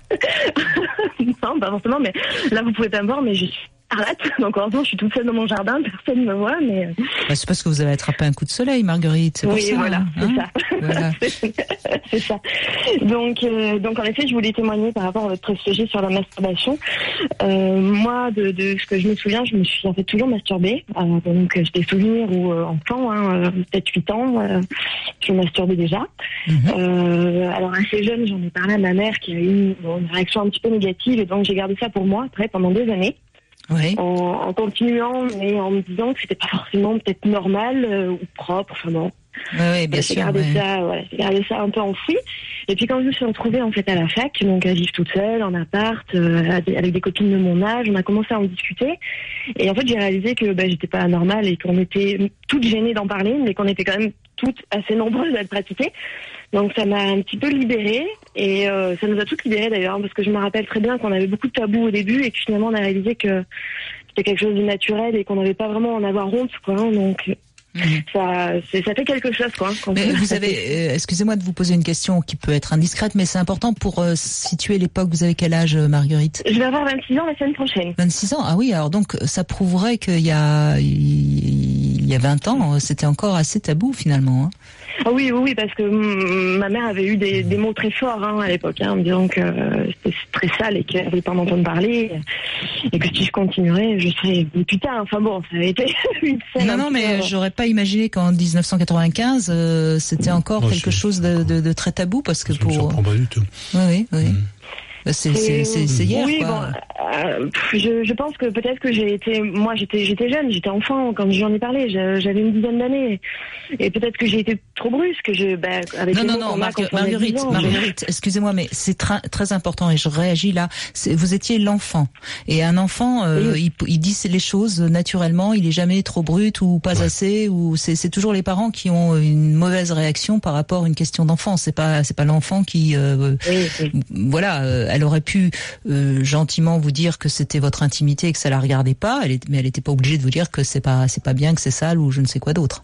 Non, pas forcément, mais là, vous pouvez pas me voir, mais je suis arrête. Donc, heureusement, je suis toute seule dans mon jardin, personne ne me voit, mais... Bah, c'est parce que vous avez attrapé un coup de soleil, Marguerite. C'est pour oui, ça, voilà, hein, c'est ça. Voilà. C'est ça. Donc, euh, donc, en effet, je voulais témoigner par rapport à votre sujet sur la masturbation. Euh, moi, de, de ce que je me souviens, je me suis en fait toujours masturbée. Euh, donc, j'ai des souvenirs où, euh, enfant, hein, peut-être huit ans, euh, je me masturbais déjà. Mm-hmm. Euh, alors, assez jeune, j'en ai parlé à ma mère qui a eu bon, une réaction un petit peu négative. Et donc, j'ai gardé ça pour moi, après, pendant des années. Oui. En, en continuant, mais en me disant que c'était pas forcément peut-être normal euh, ou propre, enfin bon. Oui, oui, bien j'ai sûr. Gardé ouais. ça, voilà, j'ai gardé ça un peu enfoui. Et puis quand je me suis retrouvée en fait à la fac, donc à vivre toute seule, en appart, euh, avec des copines de mon âge, on a commencé à en discuter. Et en fait, j'ai réalisé que bah, j'étais pas normale et qu'on était toutes gênées d'en parler, mais qu'on était quand même toutes assez nombreuses à le pratiquer. Donc ça m'a un petit peu libérée et euh, ça nous a toutes libérées d'ailleurs parce que je me rappelle très bien qu'on avait beaucoup de tabous au début et que finalement on a réalisé que c'était quelque chose de naturel et qu'on n'avait pas vraiment à en avoir honte quoi. Donc mmh. ça, c'est, ça fait quelque chose quoi. Mais vous avez, euh, excusez-moi de vous poser une question qui peut être indiscrète, mais c'est important pour euh, situer l'époque. Vous avez quel âge, Marguerite? Je vais avoir vingt-six ans la semaine prochaine. vingt-six ans, ah oui. Alors donc ça prouverait qu'il y a il y a vingt ans, c'était encore assez tabou finalement. Hein. Ah oui, oui, oui, parce que mm, ma mère avait eu des, des mots très forts hein, à l'époque, hein, en me disant que euh, c'était très sale et qu'elle n'avait pas d'entendre parler, et que si je continuerais, je serais une putain. Enfin bon, ça avait été une scène. Non, non, mais peu... j'aurais pas imaginé qu'en dix-neuf cent quatre-vingt-quinze, euh, c'était encore oh, quelque chose de, de, de très tabou, parce que ça pour. Ça me surprend pas du tout. Oui, oui, oui. Mm. C'est, c'est, c'est, c'est hier, oui, quoi. Bon, euh, je, je pense que peut-être que j'ai été, moi j'étais, j'étais jeune, j'étais enfant quand j'en ai parlé, j'avais une dizaine d'années, et peut-être que j'ai été trop brusque. Je, bah, avec non, non, non, Marguerite, Marguerite, ans, Marguerite je... excusez-moi, mais c'est tra- très important et je réagis là. C'est, vous étiez l'enfant, et un enfant, euh, oui. il, il dit les choses naturellement, il est jamais trop brut ou pas ouais. assez, ou c'est, c'est toujours les parents qui ont une mauvaise réaction par rapport à une question d'enfant. C'est pas, c'est pas l'enfant qui, euh, oui, oui. voilà. Euh, elle aurait pu euh, gentiment vous dire que c'était votre intimité et que ça la regardait pas, elle est, mais elle n'était pas obligée de vous dire que c'est pas c'est pas bien, que c'est sale ou je ne sais quoi d'autre.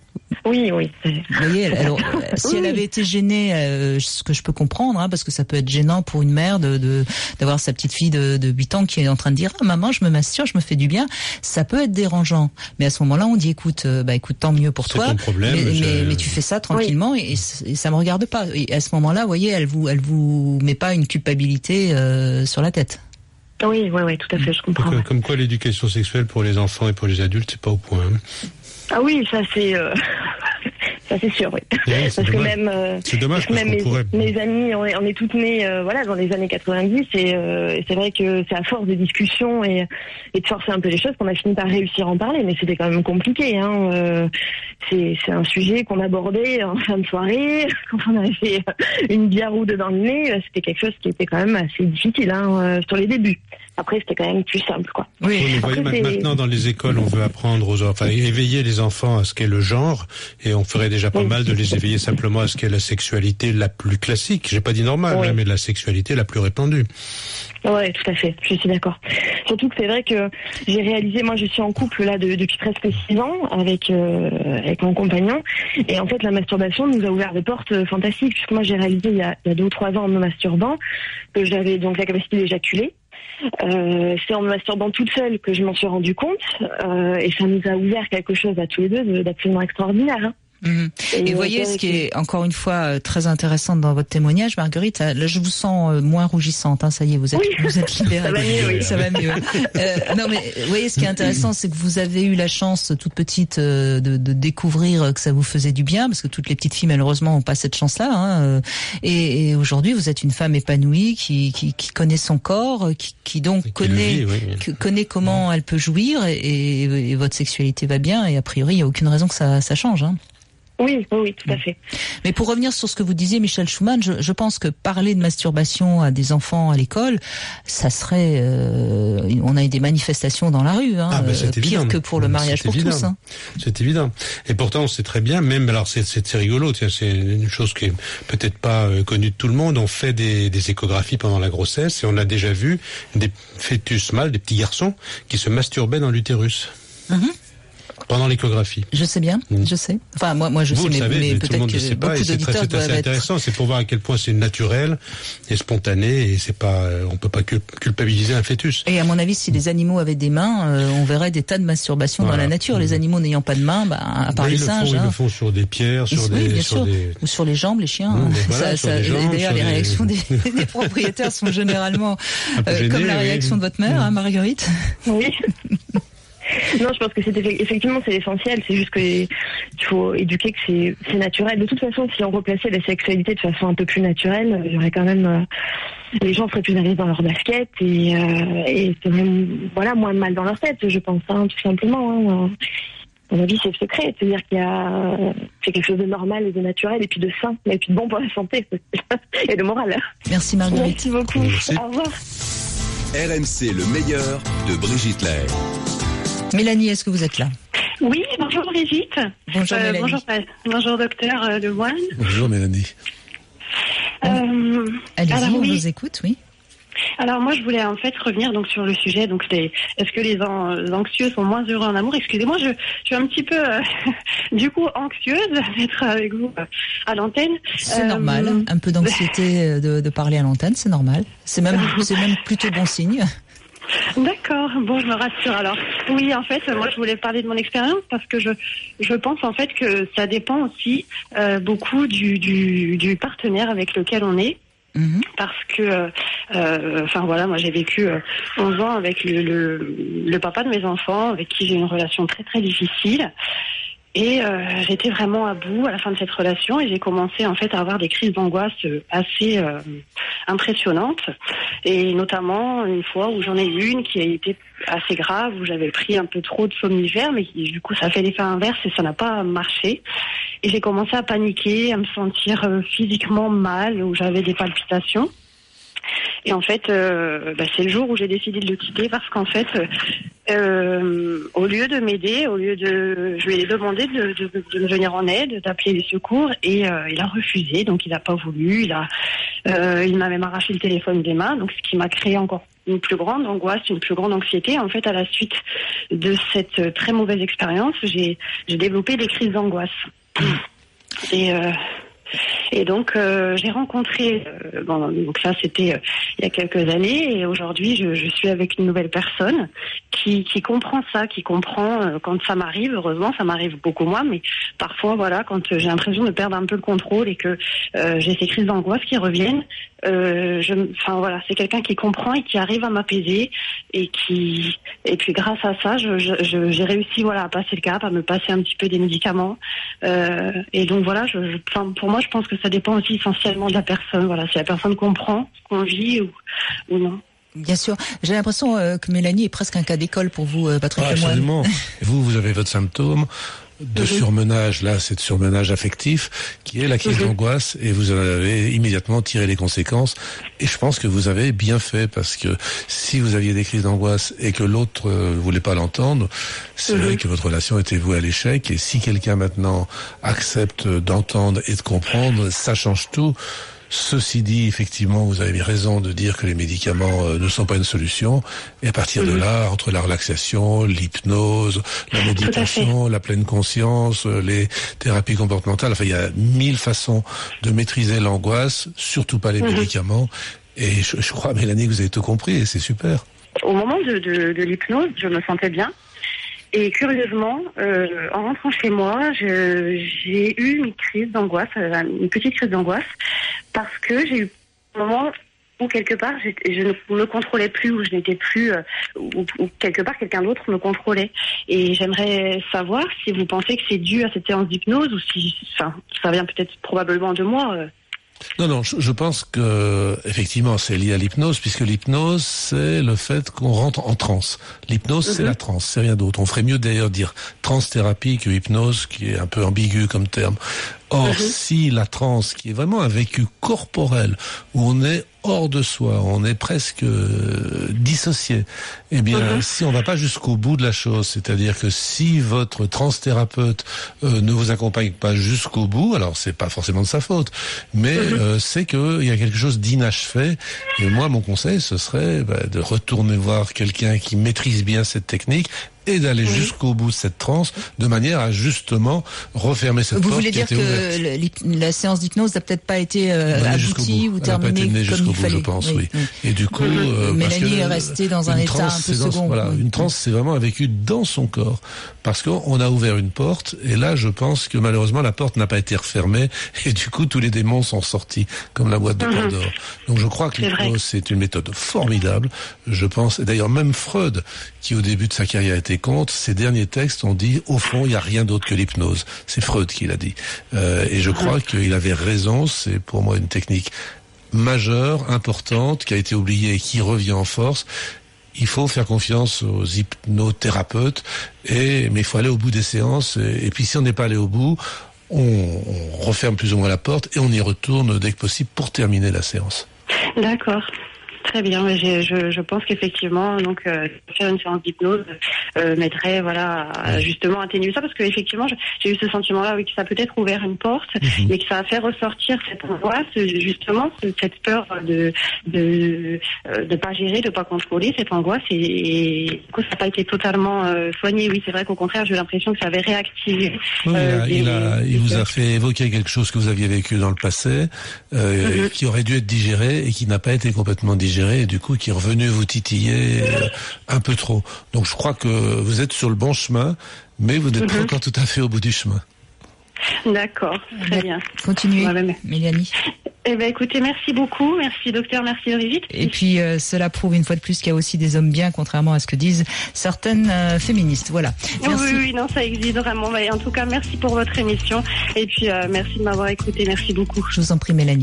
Oui, oui. Vous voyez, elle, alors, si elle avait été gênée, euh, ce que je peux comprendre, hein, parce que ça peut être gênant pour une mère de, de d'avoir sa petite fille de, de huit ans qui est en train de dire ah, maman, je me masturbe, je me fais du bien, ça peut être dérangeant. Mais à ce moment-là, on dit écoute, euh, bah écoute, tant mieux pour c'est toi. Ton problème, mais, je... mais, mais tu fais ça tranquillement oui. et, et, et ça me regarde pas. Et à ce moment-là, vous voyez, elle vous elle vous met pas une culpabilité euh, sur la tête. Oui, oui, oui, tout à fait, je comprends. Comme, comme quoi, l'éducation sexuelle pour les enfants et pour les adultes, c'est pas au point. Hein. Ah oui, ça c'est, euh... ça c'est sûr, oui. Ouais, parce dommage. que même, euh, c'est dommage parce, parce que même mes, pourrait... mes amis, on est, on est toutes nées, euh, voilà, dans les années quatre-vingt-dix, et, euh, et c'est vrai que c'est à force de discussions et, et de forcer un peu les choses qu'on a fini par réussir à en parler, mais c'était quand même compliqué. Hein. Euh, c'est, c'est un sujet qu'on abordait en fin de soirée, quand on avait fait une bière ou deux dans le nez, c'était quelque chose qui était quand même assez difficile hein, sur les débuts. Après, c'était quand même plus simple, quoi. Oui, oui mais Après, voyez, maintenant, dans les écoles, on veut apprendre aux enfants, enfin, éveiller les enfants à ce qu'est le genre, et on ferait déjà pas oui. mal de les éveiller simplement à ce qu'est la sexualité la plus classique. J'ai pas dit normale, oui. hein, mais la sexualité la plus répandue. Oui, tout à fait. Je suis d'accord. Surtout que c'est vrai que j'ai réalisé, moi je suis en couple là de, depuis presque six ans avec euh, avec mon compagnon, et en fait la masturbation nous a ouvert des portes euh, fantastiques, puisque moi j'ai réalisé il y, a, il y a deux ou trois ans en me masturbant que j'avais donc la capacité d'éjaculer. Euh, c'est en me masturbant toute seule que je m'en suis rendu compte, euh, et ça nous a ouvert quelque chose à tous les deux d'absolument extraordinaire. Hein. Mmh. Et, et voyez, ce qui est encore une fois très intéressant dans votre témoignage, Marguerite, là je vous sens moins rougissante, hein, ça y est, vous êtes, oui. vous êtes libérée. Ça va mieux, oui. Ça va mieux. Euh, non mais, vous voyez, ce qui est intéressant, c'est que vous avez eu la chance, toute petite, de, de découvrir que ça vous faisait du bien, parce que toutes les petites filles, malheureusement, n'ont pas cette chance-là. Hein, et, et aujourd'hui, vous êtes une femme épanouie, qui, qui, qui connaît son corps, qui, qui donc qui connaît, vit, oui. qui connaît comment mmh. elle peut jouir, et, et, et votre sexualité va bien, et a priori, il n'y a aucune raison que ça, ça change. Hein. Oui, oui, tout à fait. Mais pour revenir sur ce que vous disiez, Michel Schumann, je, je pense que parler de masturbation à des enfants à l'école, ça serait, euh, on a eu des manifestations dans la rue, hein, ah ben euh, pire évident. que pour le mariage pour évident. tous. Hein. C'est évident. Et pourtant, c'est très bien. Même alors, c'est, c'est, c'est rigolo. Tiens, c'est une chose qui est peut-être pas euh, connue de tout le monde. On fait des, des échographies pendant la grossesse et on a déjà vu des fœtus mâles, des petits garçons, qui se masturbaient dans l'utérus. Mm-hmm. Pendant l'échographie. Je sais bien, mmh. je sais. Enfin, moi, moi, je Vous sais, le mais, savez, mais, mais peut-être tout le monde que ne sait pas. beaucoup Et c'est, très, c'est assez intéressant. Être... C'est pour voir à quel point c'est naturel et spontané, et c'est pas, on peut pas culpabiliser un fœtus. Et à mon avis, si les animaux avaient des mains, euh, on verrait des tas de masturbations voilà. dans la nature. Les animaux n'ayant pas de mains, bah, à part bah, les ils singes. Le font, hein. Ils le font sur des pierres, sur oui, des, bien sur sûr. des... Ou sur les jambes, les chiens. Mmh, hein. voilà, ça, ça, jambes, d'ailleurs, les des... réactions des, des propriétaires sont généralement euh, gênés, comme la réaction oui. de votre mère, mmh. hein, Marguerite. Oui. Non, je pense que c'est effectivement c'est l'essentiel. C'est juste que il faut éduquer que c'est c'est naturel. De toute façon, si on replaçait la sexualité de façon un peu plus naturelle, il y aurait quand même euh, les gens seraient plus à l'aise dans leur basket et euh, et c'est même voilà moins de mal dans leur tête, je pense, hein, tout simplement. Hein. À mon avis, c'est le secret, c'est-à-dire qu'il y a c'est quelque chose de normal et de naturel et puis de sain, et puis de bon pour la santé et de moral. Merci Marguerite. Merci beaucoup. Merci. Au revoir. R M C, le meilleur de Brigitte Lahaie. Mélanie, est-ce que vous êtes là? Oui, bonjour Brigitte. Bonjour euh, Mélanie. Bonjour, bonjour docteur euh, Lemoine. Bonjour Mélanie. Euh, Allez-y, alors, on oui. vous écoute, oui. Alors moi je voulais en fait revenir donc sur le sujet, donc c'est est-ce que les an- anxieux sont moins heureux en amour? Excusez-moi, je, je suis un petit peu euh, du coup anxieuse d'être avec vous euh, à l'antenne. C'est euh, normal, un peu d'anxiété de, de parler à l'antenne, c'est normal. C'est même c'est même plutôt bon signe. D'accord, bon je me rassure alors. Oui en fait moi je voulais parler de mon expérience parce que je je pense en fait que ça dépend aussi euh, beaucoup du, du du partenaire avec lequel on est. Mmh. Parce que, euh, enfin voilà, moi j'ai vécu euh, onze ans avec le, le, le papa de mes enfants, avec qui j'ai une relation très très difficile. Et euh, j'étais vraiment à bout à la fin de cette relation et j'ai commencé en fait à avoir des crises d'angoisse assez euh, impressionnantes. Et notamment une fois où j'en ai eu une qui a été assez grave, où j'avais pris un peu trop de somnifères, mais qui, du coup ça fait l'effet inverse et ça n'a pas marché. Et j'ai commencé à paniquer, à me sentir euh, physiquement mal, où j'avais des palpitations. Et en fait, euh, bah, c'est le jour où j'ai décidé de le quitter parce qu'en fait, euh, au lieu de m'aider, au lieu de, je lui ai demandé de, de, de me venir en aide, d'appeler les secours, et euh, il a refusé. Donc il n'a pas voulu. Il a, euh, il m'a même arraché le téléphone des mains. Donc ce qui m'a créé encore une plus grande angoisse, une plus grande anxiété. En fait, à la suite de cette très mauvaise expérience, j'ai, j'ai développé des crises d'angoisse. Et euh, Et donc euh, j'ai rencontré, euh, bon, donc ça c'était euh, il y a quelques années, et aujourd'hui je, je suis avec une nouvelle personne qui, qui comprend ça, qui comprend euh, quand ça m'arrive. Heureusement, ça m'arrive beaucoup moins, mais parfois voilà, quand euh, j'ai l'impression de perdre un peu le contrôle et que euh, j'ai ces crises d'angoisse qui reviennent, euh, je, enfin voilà, c'est quelqu'un qui comprend et qui arrive à m'apaiser et qui, et puis grâce à ça, je, je, j'ai réussi voilà à passer le cap, à me passer un petit peu des médicaments, euh, et donc voilà, je, je, enfin, pour moi je pense que ça dépend aussi essentiellement de la personne. Voilà, si la personne comprend ce qu'on vit ou, ou non. Bien sûr. J'ai l'impression euh, que Mélanie est presque un cas d'école pour vous, euh, Patrick ah, Lemoine. Absolument. Vous, vous avez votre symptôme de mm-hmm. surmenage. Là, c'est de surmenage affectif qui est la crise mm-hmm. d'angoisse, et vous en avez immédiatement tiré les conséquences. Et je pense que vous avez bien fait, parce que si vous aviez des crises d'angoisse et que l'autre ne euh, voulait pas l'entendre, c'est mm-hmm. vrai que votre relation était vouée à l'échec. Et si quelqu'un maintenant accepte d'entendre et de comprendre, ça change tout. Ceci dit, effectivement, vous avez raison de dire que les médicaments euh, ne sont pas une solution. Et à partir de là, entre la relaxation, l'hypnose, la méditation, la pleine conscience, euh, les thérapies comportementales, enfin, il y a mille façons de maîtriser l'angoisse, surtout pas les mmh. médicaments. Et je, je crois, Mélanie, que vous avez tout compris, et c'est super. Au moment de, de, de l'hypnose, je me sentais bien. Et curieusement, euh, en rentrant chez moi, je, j'ai eu une crise d'angoisse, une petite crise d'angoisse, parce que j'ai eu un moment où quelque part je ne me contrôlais plus, où je n'étais plus, euh, où, où quelque part quelqu'un d'autre me contrôlait. Et j'aimerais savoir si vous pensez que c'est dû à cette séance d'hypnose ou si, enfin, ça vient peut-être probablement de moi. Euh. Non, non, je, je pense que effectivement c'est lié à l'hypnose, puisque l'hypnose c'est le fait qu'on rentre en transe. L'hypnose mm-hmm. c'est la transe, c'est rien d'autre. On ferait mieux d'ailleurs dire transe-thérapie que hypnose, qui est un peu ambigu comme terme. Or, mm-hmm. si la transe, qui est vraiment un vécu corporel, où on est hors de soi, on est presque euh, dissocié, eh bien, mm-hmm. si on va pas jusqu'au bout de la chose, c'est-à-dire que si votre transthérapeute euh, ne vous accompagne pas jusqu'au bout, alors c'est pas forcément de sa faute, mais mm-hmm. euh, c'est qu'il y a quelque chose d'inachevé. Et moi, mon conseil, ce serait bah, de retourner voir quelqu'un qui maîtrise bien cette technique et d'aller oui. jusqu'au bout de cette transe, de manière à justement refermer cette Vous porte. Vous voulez dire que le, la séance d'hypnose n'a peut-être pas été euh, aboutie ou terminée comme il bout, fallait. Je pense, oui. oui. Et du coup, euh, Mélanie est restée dans un état un peu second. Voilà, oui. Une transe, c'est vraiment un vécu dans son corps, parce qu'on a ouvert une porte, et là, je pense que malheureusement, la porte n'a pas été refermée, et du coup, tous les démons sont sortis, comme la boîte de Pandore. Mm-hmm. Donc, je crois que l'hypnose, c'est une méthode formidable. Je pense, et d'ailleurs, même Freud, qui au début de sa carrière était contre, ses derniers textes ont dit, au fond, il n'y a rien d'autre que l'hypnose. C'est Freud qui l'a dit. Euh, et je crois qu'il avait raison. C'est pour moi une technique majeure, importante, qui a été oubliée et qui revient en force. Il faut faire confiance aux hypnothérapeutes, et, mais il faut aller au bout des séances. Et, et puis si on n'est pas allé au bout, on, on referme plus ou moins la porte et on y retourne dès que possible pour terminer la séance. D'accord. Très bien, mais j'ai, je, je pense qu'effectivement, donc euh, faire une séance d'hypnose euh, m'aiderait, voilà, à justement atténuer ça, parce que effectivement, j'ai eu ce sentiment-là, oui, que ça a peut-être ouvert une porte, mm-hmm. mais que ça a fait ressortir cette angoisse, justement, cette peur de de euh, de pas gérer, de pas contrôler cette angoisse, et, et du coup, ça n'a pas été totalement euh, soigné. Oui, c'est vrai qu'au contraire, j'ai eu l'impression que ça avait réactivé. Oui, euh, il, a, des, il, a, il vous a fait évoquer quelque chose que vous aviez vécu dans le passé, euh, mm-hmm. qui aurait dû être digéré et qui n'a pas été complètement digéré. Et du coup qui est revenu vous titiller euh, un peu trop. Donc je crois que vous êtes sur le bon chemin, mais vous n'êtes mm-hmm. pas encore tout à fait au bout du chemin. D'accord, très bien. Continuez, ouais, Mélanie. Eh ben, écoutez, merci beaucoup, merci docteur, merci Brigitte. Et puis euh, cela prouve une fois de plus qu'il y a aussi des hommes bien, contrairement à ce que disent certaines euh, féministes. Voilà. Merci. Oui, oui, non, ça existe vraiment. En tout cas, merci pour votre émission, et puis euh, merci de m'avoir écouté, merci beaucoup. Je vous en prie, Mélanie.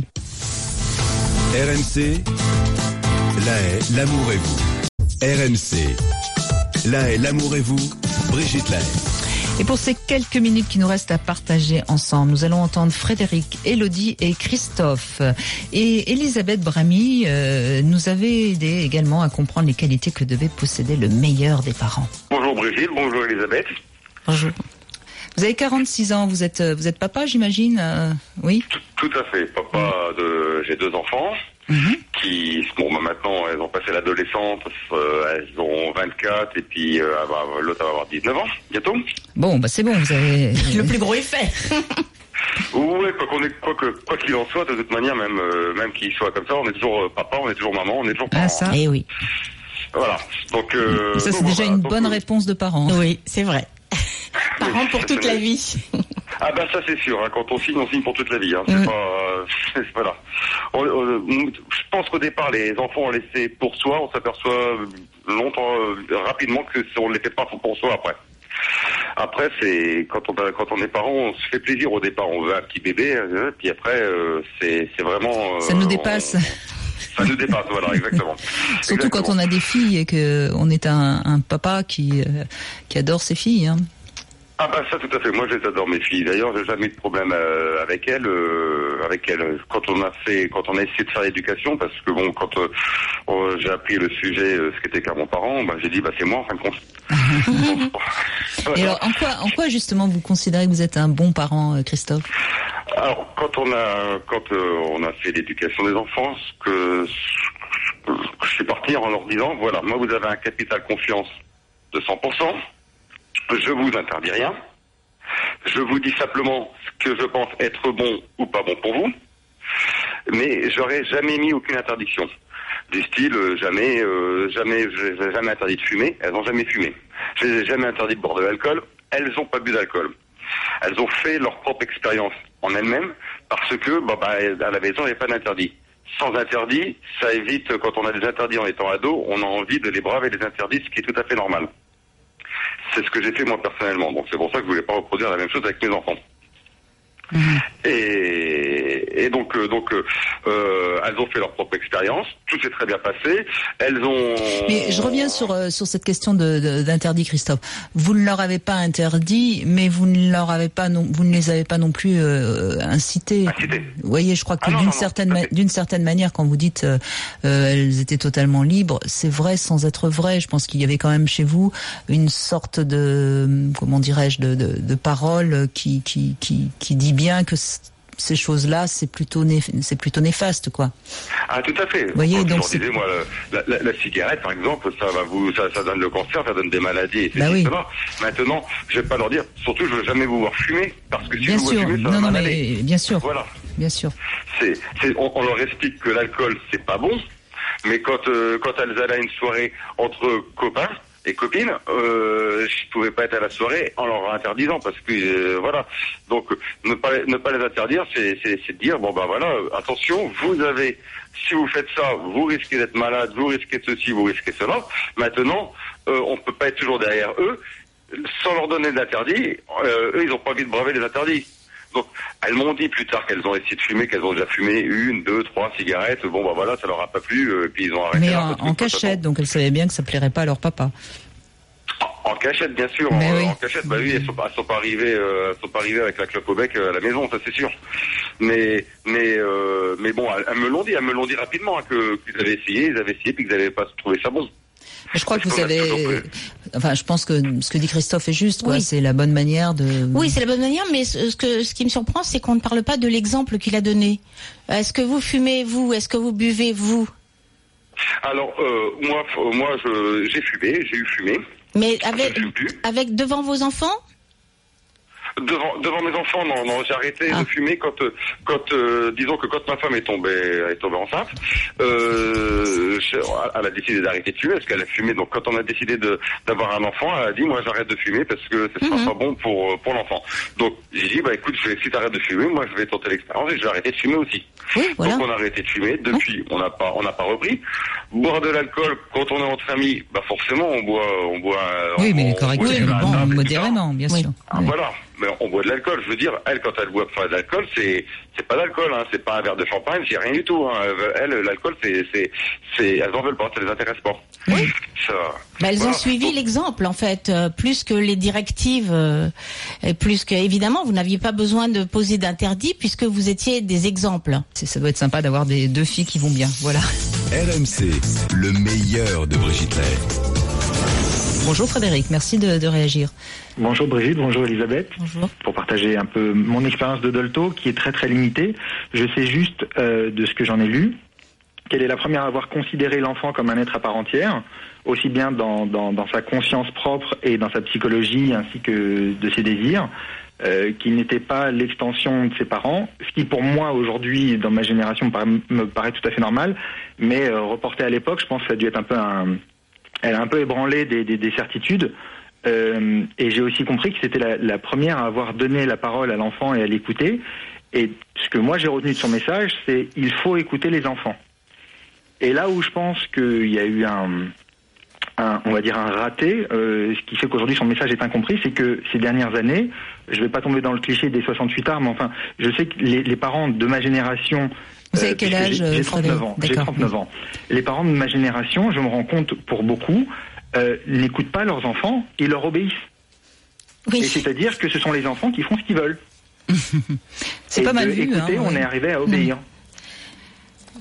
R M C, La Haye, l'amour et vous. R M C, La Haye, l'amour et vous, Brigitte La Haye. Et pour ces quelques minutes qui nous restent à partager ensemble, nous allons entendre Frédéric, Élodie et Christophe. Et Elisabeth Bramy euh, nous avait aidé également à comprendre les qualités que devait posséder le meilleur des parents. Bonjour Brigitte, bonjour Elisabeth. Bonjour. Vous avez quarante-six ans, vous êtes vous êtes papa, j'imagine, euh, oui? Tout, tout à fait, papa de, j'ai deux enfants. Mm-hmm. Qui, bon, bah, maintenant, elles ont passé l'adolescence, euh, elles ont vingt-quatre, et puis euh, l'autre va avoir dix-neuf ans, bientôt. Bon, bah c'est bon, vous avez... Le plus gros est fait. Ouais, quoi qu'on est, quoi que, quoi qu'il en soit, de toute manière, même, euh, même qu'il soit comme ça, on est toujours euh, papa, on est toujours maman, on est toujours parents. Ah, ça, eh oui. Voilà. Donc, euh, ça, c'est donc, déjà voilà, une donc, bonne euh, réponse de parents. Oui, c'est vrai. Parents pour toute la vie. Ah ben ça c'est sûr, hein. Quand on signe, on signe pour toute la vie. Hein. C'est mmh. pas, euh, c'est pas là. On, on, je pense qu'au départ, les enfants ont laissé pour soi, on s'aperçoit longtemps, euh, rapidement que on ne les fait pas pour soi après. Après, c'est quand on quand on est parent, on se fait plaisir au départ, on veut un petit bébé, euh, puis après euh, c'est c'est vraiment. Euh, ça nous dépasse. On, ça nous dépasse, voilà, exactement. Surtout exactement. Quand on a des filles et que on est un, un papa qui euh, qui adore ses filles. Hein. Ah bah ça tout à fait. Moi j'adore mes filles. D'ailleurs j'ai jamais eu de problème euh, avec elles. Euh, avec elles. Quand on a fait, quand on a essayé de faire l'éducation, parce que bon quand euh, euh, j'ai appris le sujet, euh, ce qu'était qu'à mon parent, bah j'ai dit bah c'est moi en fin de compte. Voilà. Et alors en quoi, en quoi justement vous considérez que vous êtes un bon parent, Christophe? Alors, quand on a, quand euh, on a fait l'éducation des enfants, ce que, ce que je suis parti en leur disant, voilà, moi vous avez un capital confiance de cent pour cent, je vous interdis rien, je vous dis simplement ce que je pense être bon ou pas bon pour vous, mais j'aurais jamais mis aucune interdiction. Du style, euh, jamais, euh, jamais, je les ai jamais interdit de fumer, elles n'ont jamais fumé. Je les ai jamais interdit de boire de l'alcool, elles n'ont pas bu d'alcool. Elles ont fait leur propre expérience en elles-mêmes parce que, bah, bah, à la maison, il n'y a pas d'interdit. Sans interdit, ça évite, quand on a des interdits en étant ado, on a envie de les braver les interdits, ce qui est tout à fait normal. C'est ce que j'ai fait moi personnellement, donc c'est pour ça que je voulais pas reproduire la même chose avec mes enfants. Mmh. Et, et donc, euh, donc, euh, elles ont fait leur propre expérience. Tout s'est très bien passé. Elles ont. Mais je reviens sur euh, sur cette question de, de, d'interdit, Christophe. Vous ne leur avez pas interdit, mais vous ne leur avez pas non, vous ne les avez pas non plus euh, incités. Incité. Vous voyez, je crois que ah non, d'une non, certaine non, ma- d'une certaine manière, quand vous dites euh, euh, elles étaient totalement libres, c'est vrai sans être vrai. Je pense qu'il y avait quand même chez vous une sorte de comment dirais-je de de, de parole qui qui qui qui dit bien que ces choses-là, c'est plutôt néf- c'est plutôt néfaste, quoi. Ah, tout à fait. Vous voyez, Quand donc je leur disais, moi, la, la, la cigarette, par exemple, ça va vous, ça, ça donne le cancer, ça donne des maladies, et bah oui. cetera. Maintenant, je vais pas leur dire, surtout, je veux jamais vous voir fumer, parce que si bien je vous sûr. vois fumer, ça non, va non, mal mais aller. bien sûr. Voilà. Bien sûr. C'est, c'est, on, on leur explique que l'alcool, c'est pas bon, mais quand, euh, quand elles allaient à une soirée entre copains et copines, euh, je pouvais pas être à la soirée en leur interdisant parce que euh, voilà. Donc ne pas ne pas les interdire, c'est c'est c'est de dire bon bah voilà, attention, vous avez si vous faites ça, vous risquez d'être malade, vous risquez de ceci, vous risquez cela. Maintenant, euh, on peut pas être toujours derrière eux sans leur donner d'interdit. Euh, eux, ils ont pas envie de braver les interdits. Donc, elles m'ont dit plus tard qu'elles ont essayé de fumer, qu'elles ont déjà fumé une, deux, trois cigarettes. Bon, bah voilà, ça leur a pas plu, euh, puis ils ont arrêté. Mais en, en cachette, donc elles savaient bien que ça plairait pas à leur papa. En, en cachette, bien sûr. En, oui. en cachette, bah oui, elles sont, elles sont pas arrivées, euh, elles sont pas arrivées avec la clope au bec euh, à la maison, ça c'est sûr. Mais, mais, euh, mais bon, elles, elles me l'ont dit, elles me l'ont dit rapidement hein, que qu'ils avaient essayé, ils avaient essayé, puis qu'ils n'avaient pas trouvé ça bon. Je crois que vous avez, enfin, je pense que ce que dit Christophe est juste, quoi. Oui. C'est la bonne manière de. Oui, c'est la bonne manière, mais ce que, ce qui me surprend, c'est qu'on ne parle pas de l'exemple qu'il a donné. Est-ce que vous fumez, vous? Est-ce que vous buvez, vous? Alors, euh, moi, moi, je, j'ai fumé, j'ai eu fumé. Mais avec, avec devant vos enfants? Devant, devant mes enfants, non, non, j'ai arrêté ah. de fumer quand, quand, euh, disons que quand ma femme est tombée, est tombée enceinte, euh, elle a décidé d'arrêter de fumer parce qu'elle a fumé. Donc, quand on a décidé de d'avoir un enfant, elle a dit, moi, j'arrête de fumer parce que ce sera mm-hmm. pas bon pour pour l'enfant. Donc, j'ai dit, bah écoute, je vais, si t'arrêtes de fumer, moi, je vais tenter l'expérience et je vais arrêter de fumer aussi. Oui, voilà. Donc, on a arrêté de fumer. Depuis, on n'a pas, on n'a pas repris. Boire de l'alcool quand on est entre amis, bah forcément, on boit, on boit. Oui, on, mais correctement, bon, modérément, bien oui. sûr. Ah, oui. Voilà. Mais on boit de l'alcool. Je veux dire, elle, quand elle boit pas d'alcool, c'est c'est pas d'alcool, hein. C'est pas un verre de champagne, c'est rien du tout. Hein. Elle, l'alcool, c'est c'est c'est, elles en veulent pas, ça les intéresse pas. Oui. Ça, bah, elles voilà. ont suivi l'exemple, en fait, euh, plus que les directives, euh, et plus que évidemment, vous n'aviez pas besoin de poser d'interdit puisque vous étiez des exemples. C'est, ça doit être sympa d'avoir des deux filles qui vont bien. Voilà. R M C, le meilleur de Brigitte Lahaie. Bonjour Frédéric, merci de, de réagir. Bonjour Brigitte, bonjour Elisabeth. Bonjour. Pour partager un peu mon expérience de Dolto, qui est très très limitée, je sais juste euh, de ce que j'en ai lu, qu'elle est la première à avoir considéré l'enfant comme un être à part entière, aussi bien dans, dans, dans sa conscience propre et dans sa psychologie, ainsi que de ses désirs, euh, qu'il n'était pas l'extension de ses parents, ce qui pour moi aujourd'hui, dans ma génération, me paraît, me paraît tout à fait normal, mais euh, reporté à l'époque, je pense que ça a dû être un peu un... Elle a un peu ébranlé des, des, des certitudes euh, et j'ai aussi compris que c'était la, la première à avoir donné la parole à l'enfant et à l'écouter. Et ce que moi j'ai retenu de son message, c'est il faut écouter les enfants. Et là où je pense qu'il y a eu un, un, on va dire un raté, euh, ce qui fait qu'aujourd'hui son message est incompris, c'est que ces dernières années, je vais pas tomber dans le cliché des soixante-huit arts, mais enfin, je sais que les, les parents de ma génération. Vous avez quel âge? J'ai trente-neuf ans. J'ai trente-neuf ans. Les parents de ma génération, je me rends compte pour beaucoup, euh, n'écoutent pas leurs enfants et leur obéissent. Oui. Et c'est-à-dire que ce sont les enfants qui font ce qu'ils veulent. C'est et pas mal de, vu. Écoutez, hein, on ouais. est arrivé à obéir.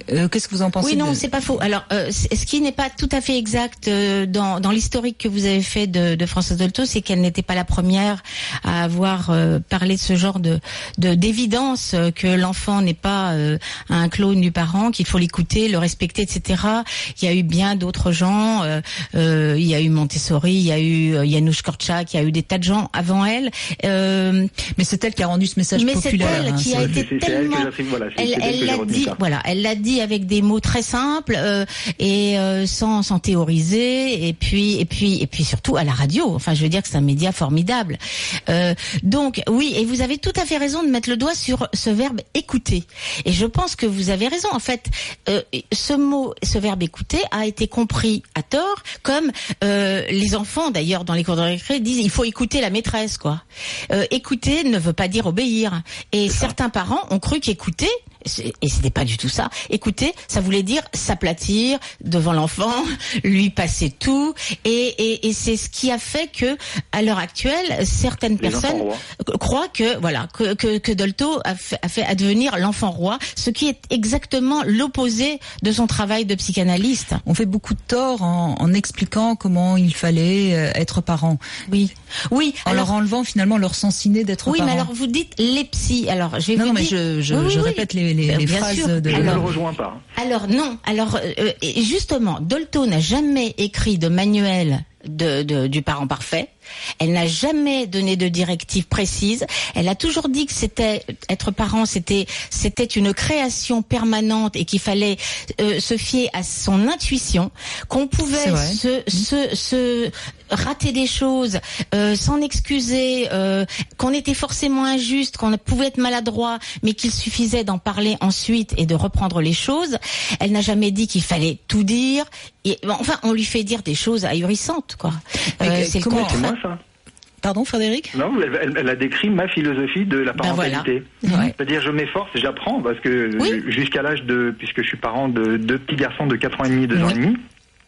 Euh, qu'est-ce que vous en pensez? Oui, non, de... c'est pas faux. Alors, euh, ce qui n'est pas tout à fait exact euh, dans, dans l'historique que vous avez fait de, de Françoise Dolto, c'est qu'elle n'était pas la première à avoir euh, parlé de ce genre de, de d'évidence euh, que l'enfant n'est pas euh, un clone du parent, qu'il faut l'écouter, le respecter, et cetera. Il y a eu bien d'autres gens. Euh, euh, il y a eu Montessori, il y a eu euh, Janusz Korczak, il y a eu des tas de gens avant elle. Euh, mais c'est elle qui a rendu ce message mais populaire. Mais c'est elle hein, qui c'est... a été c'est, tellement. C'est elle, voilà, c'est, elle, c'est elle, elle l'a dit. Ça. Voilà, elle l'a dit avec des mots très simples euh, et euh, sans sans théoriser. Et puis et puis et puis surtout à la radio. Enfin, je veux dire que c'est un média formidable. Euh, donc oui, et vous avez tout à fait raison de mettre le doigt sur ce verbe écouter. Et je pense que vous avez raison. En fait, euh, ce mot, ce verbe écouter a été compris à tort comme euh, les enfants d'ailleurs dans les cours de récré disent il faut écouter la maîtresse quoi. Euh, écouter ne veut pas dire obéir. Et certains parents ont cru qu'écouter, et c'était pas du tout ça, écouter, ça voulait dire s'aplatir devant l'enfant, lui passer tout, et, et, et c'est ce qui a fait que, à l'heure actuelle, certaines Les personnes croient que, voilà, que, que, que Dolto a fait, a fait advenir l'enfant roi, ce qui est exactement l'opposé de son travail de psychanalyste. On fait beaucoup de tort en, en expliquant comment il fallait être parent. Oui, oui. En alors, leur enlevant finalement leur sens inné d'être oui, parent. Oui, mais alors vous dites les psys. Alors je vais non, vous non, dire. mais je, je, oui, je oui, répète les, les, les bien phrases sûr. de. Je alors, ne le rejoins pas. Alors non. Alors euh, justement, Dolto n'a jamais écrit de manuel de, de du parent parfait. Elle n'a jamais donné de directive précise. Elle a toujours dit que c'était être parent, c'était c'était une création permanente et qu'il fallait euh, se fier à son intuition, qu'on pouvait se, se se rater des choses, euh, s'en excuser, euh, qu'on était forcément injuste, qu'on pouvait être maladroit, mais qu'il suffisait d'en parler ensuite et de reprendre les choses. Elle n'a jamais dit qu'il fallait tout dire. Et, enfin, on lui fait dire des choses ahurissantes, quoi. Euh, c'est le contraire. Ça. Pardon, Frédéric? Non, elle, elle, elle a décrit ma philosophie de la parentalité. Ben voilà. Ouais. C'est-à-dire, je m'efforce, j'apprends, parce que oui. jusqu'à l'âge de, puisque je suis parent de deux petits garçons de quatre ans et demi, deux oui. ans et demi,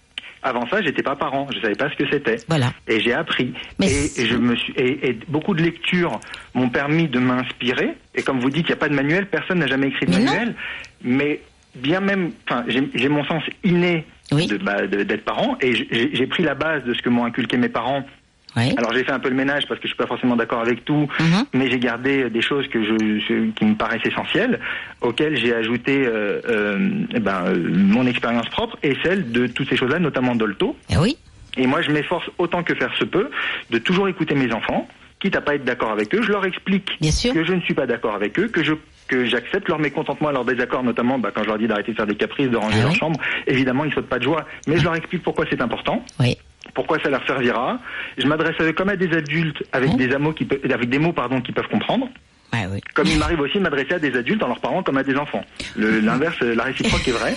avant ça, j'étais pas parent, je savais pas ce que c'était. Voilà. Et j'ai appris. Mais et, et je me suis, et, et beaucoup de lectures m'ont permis de m'inspirer. Et comme vous dites, il n'y a pas de manuel, personne n'a jamais écrit de mais manuel. Non. Mais bien même, enfin, j'ai, j'ai mon sens inné oui. de, bah, de, d'être parent, et j'ai, j'ai pris la base de ce que m'ont inculqué mes parents. Oui. Alors j'ai fait un peu le ménage parce que je suis pas forcément d'accord avec tout, mm-hmm. mais j'ai gardé des choses que je, je qui me paraissent essentielles, auxquelles j'ai ajouté euh, euh, eh ben, euh, mon expérience propre et celle de toutes ces choses-là, notamment Dolto. Eh oui. Et moi je m'efforce autant que faire se peut de toujours écouter mes enfants, quitte à pas être d'accord avec eux. Je leur explique Bien sûr. que je ne suis pas d'accord avec eux, que je que j'accepte leur mécontentement, leur désaccord, notamment bah, quand je leur dis d'arrêter de faire des caprices, de ranger ah leur oui. chambre. Évidemment, ils sautent pas de joie, mais ah. je leur explique pourquoi c'est important. Oui. Pourquoi ça leur servira. Je m'adresse à eux comme à des adultes avec, mmh. des, mots qui pe- avec des mots pardon, qu'ils peuvent comprendre. Ouais, oui. Comme il m'arrive aussi de m'adresser à des adultes en leur parlant comme à des enfants. Le, l'inverse, la réciproque est vraie.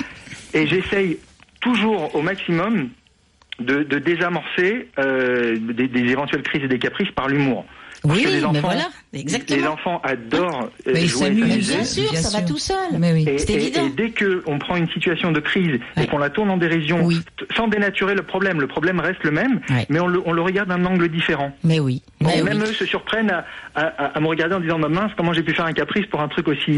Et j'essaye toujours au maximum de, de désamorcer euh, des, des éventuelles crises et des caprices par l'humour. Parce oui, que les enfants, mais voilà, exactement. Les enfants adorent mais jouer et s'amuser. Bien sûr, bien ça sûr. va tout seul. Mais oui. Et, c'est et, évident. et dès qu'on prend une situation de crise ouais. et qu'on la tourne en dérision, oui. t- sans dénaturer le problème, le problème reste le même, ouais. mais on le, on le regarde d'un angle différent. Mais oui. Mais mais même oui. eux se surprennent à, à, à me regarder en disant bah, mince, comment j'ai pu faire un caprice pour un truc aussi...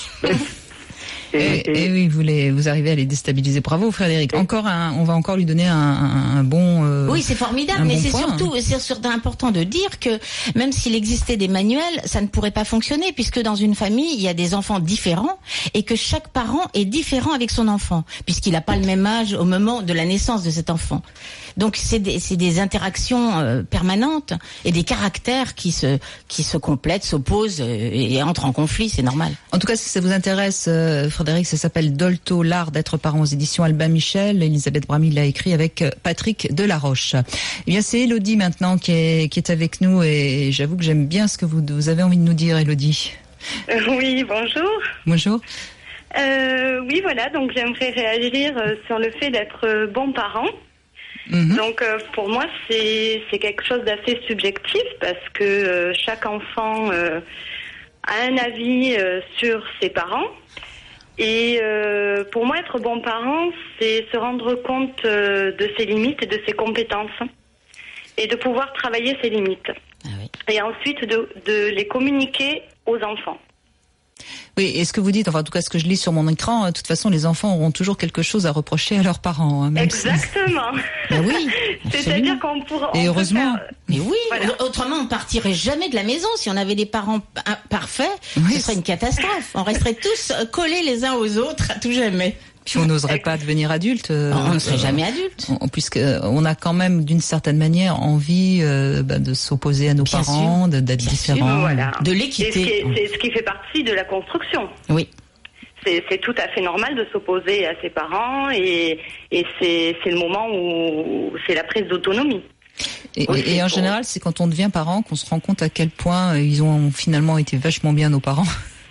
Et, et, et oui, vous, les, vous arrivez à les déstabiliser. Bravo, Frédéric. Encore un, on va encore lui donner un, un, un bon. Euh, oui, c'est formidable, mais bon c'est point, surtout, hein. c'est surtout important de dire que même s'il existait des manuels, ça ne pourrait pas fonctionner puisque dans une famille il y a des enfants différents et que chaque parent est différent avec son enfant puisqu'il n'a pas le même âge au moment de la naissance de cet enfant. Donc c'est des, c'est des interactions euh, permanentes et des caractères qui se qui se complètent, s'opposent euh, et entrent en conflit, c'est normal. En tout cas, si ça vous intéresse, euh, Frédéric, ça s'appelle Dolto, l'art d'être parent aux éditions Albin Michel. Elisabeth Bramy l'a écrit avec Patrick Delaroche. Eh bien, c'est Élodie maintenant qui est qui est avec nous et j'avoue que j'aime bien ce que vous, vous avez envie de nous dire, Élodie. Euh, oui, bonjour. Bonjour. Euh, oui, voilà, donc j'aimerais réagir euh, sur le fait d'être euh, bon parent. Mmh. Donc euh, pour moi c'est c'est quelque chose d'assez subjectif parce que euh, chaque enfant euh, a un avis euh, sur ses parents et euh, pour moi être bon parent c'est se rendre compte euh, de ses limites et de ses compétences et de pouvoir travailler ses limites ah oui. et ensuite de, de les communiquer aux enfants. Oui, et ce que vous dites, enfin en tout cas ce que je lis sur mon écran, de toute façon les enfants auront toujours quelque chose à reprocher à leurs parents. Hein, même Exactement. Si... Ben oui. C'est-à-dire qu'on pourra. Et heureusement. Faire... Mais oui. Voilà. Autrement, on partirait jamais de la maison. Si on avait des parents parfaits, oui, ce serait une catastrophe. On resterait tous collés les uns aux autres à tout jamais. Puis on n'oserait pas devenir adulte. Euh, on ne serait jamais adulte. Euh, puisque on a quand même d'une certaine manière envie euh, bah, de s'opposer à nos Bien parents, de, d'être Bien différents, sûr, voilà. de l'équité. C'est ce, qui est, c'est ce qui fait partie de la construction. Oui. C'est, c'est tout à fait normal de s'opposer à ses parents et, et c'est, c'est le moment où c'est la prise d'autonomie. Et, et, et en général, c'est quand on devient parent qu'on se rend compte à quel point ils ont finalement été vachement bien nos parents.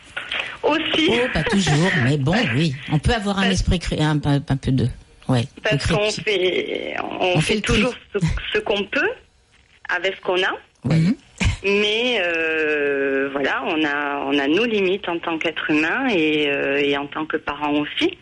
Aussi. Oh, pas toujours, mais bon, oui. On peut avoir un esprit cré... un, un, un peu de... Ouais, Parce qu'on fait, on, on fait, fait toujours ce, ce qu'on peut avec ce qu'on a. Oui. Mais euh, voilà, on a, on a nos limites en tant qu'être humain et, euh, et en tant que parent aussi.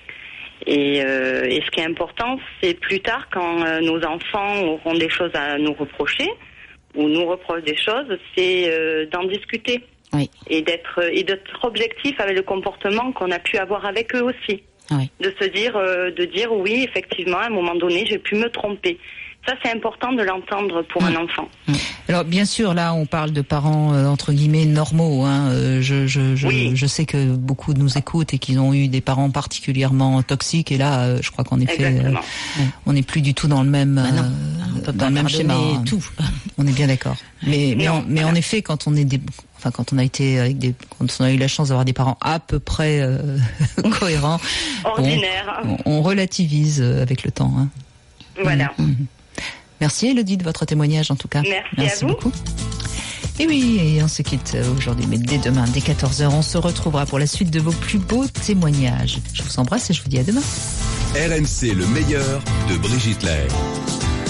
Et, euh, et ce qui est important, c'est plus tard, quand euh, nos enfants auront des choses à nous reprocher ou nous reprochent des choses, c'est euh, d'en discuter. Oui. Et d'être et d'être objectif avec le comportement qu'on a pu avoir avec eux aussi. Oui. De se dire euh, de dire oui, effectivement, à un moment donné, j'ai pu me tromper. Ça, c'est important de l'entendre pour mmh. un enfant. Alors, bien sûr, là, on parle de parents euh, entre guillemets normaux. Hein. Euh, je, je, je, oui. je sais que beaucoup nous écoutent et qu'ils ont eu des parents particulièrement toxiques. Et là, euh, je crois qu'en effet, euh, on n'est plus du tout dans le même, bah non. euh, on peut dans pas le même schéma. Hein. Tout. On est bien d'accord. Mais, mais, non, en, mais voilà. en effet, quand on est des, enfin, quand on a été avec des, quand on a eu la chance d'avoir des parents à peu près euh, cohérents, ordinaires, on, on relativise avec le temps. Hein. Voilà. Mmh, mmh. Merci Elodie de votre témoignage en tout cas. Merci, Merci à vous. beaucoup. Et oui, et on se quitte aujourd'hui, mais dès demain, dès quatorze heures, on se retrouvera pour la suite de vos plus beaux témoignages. Je vous embrasse et je vous dis à demain. R M C, le meilleur de Brigitte Lahaie.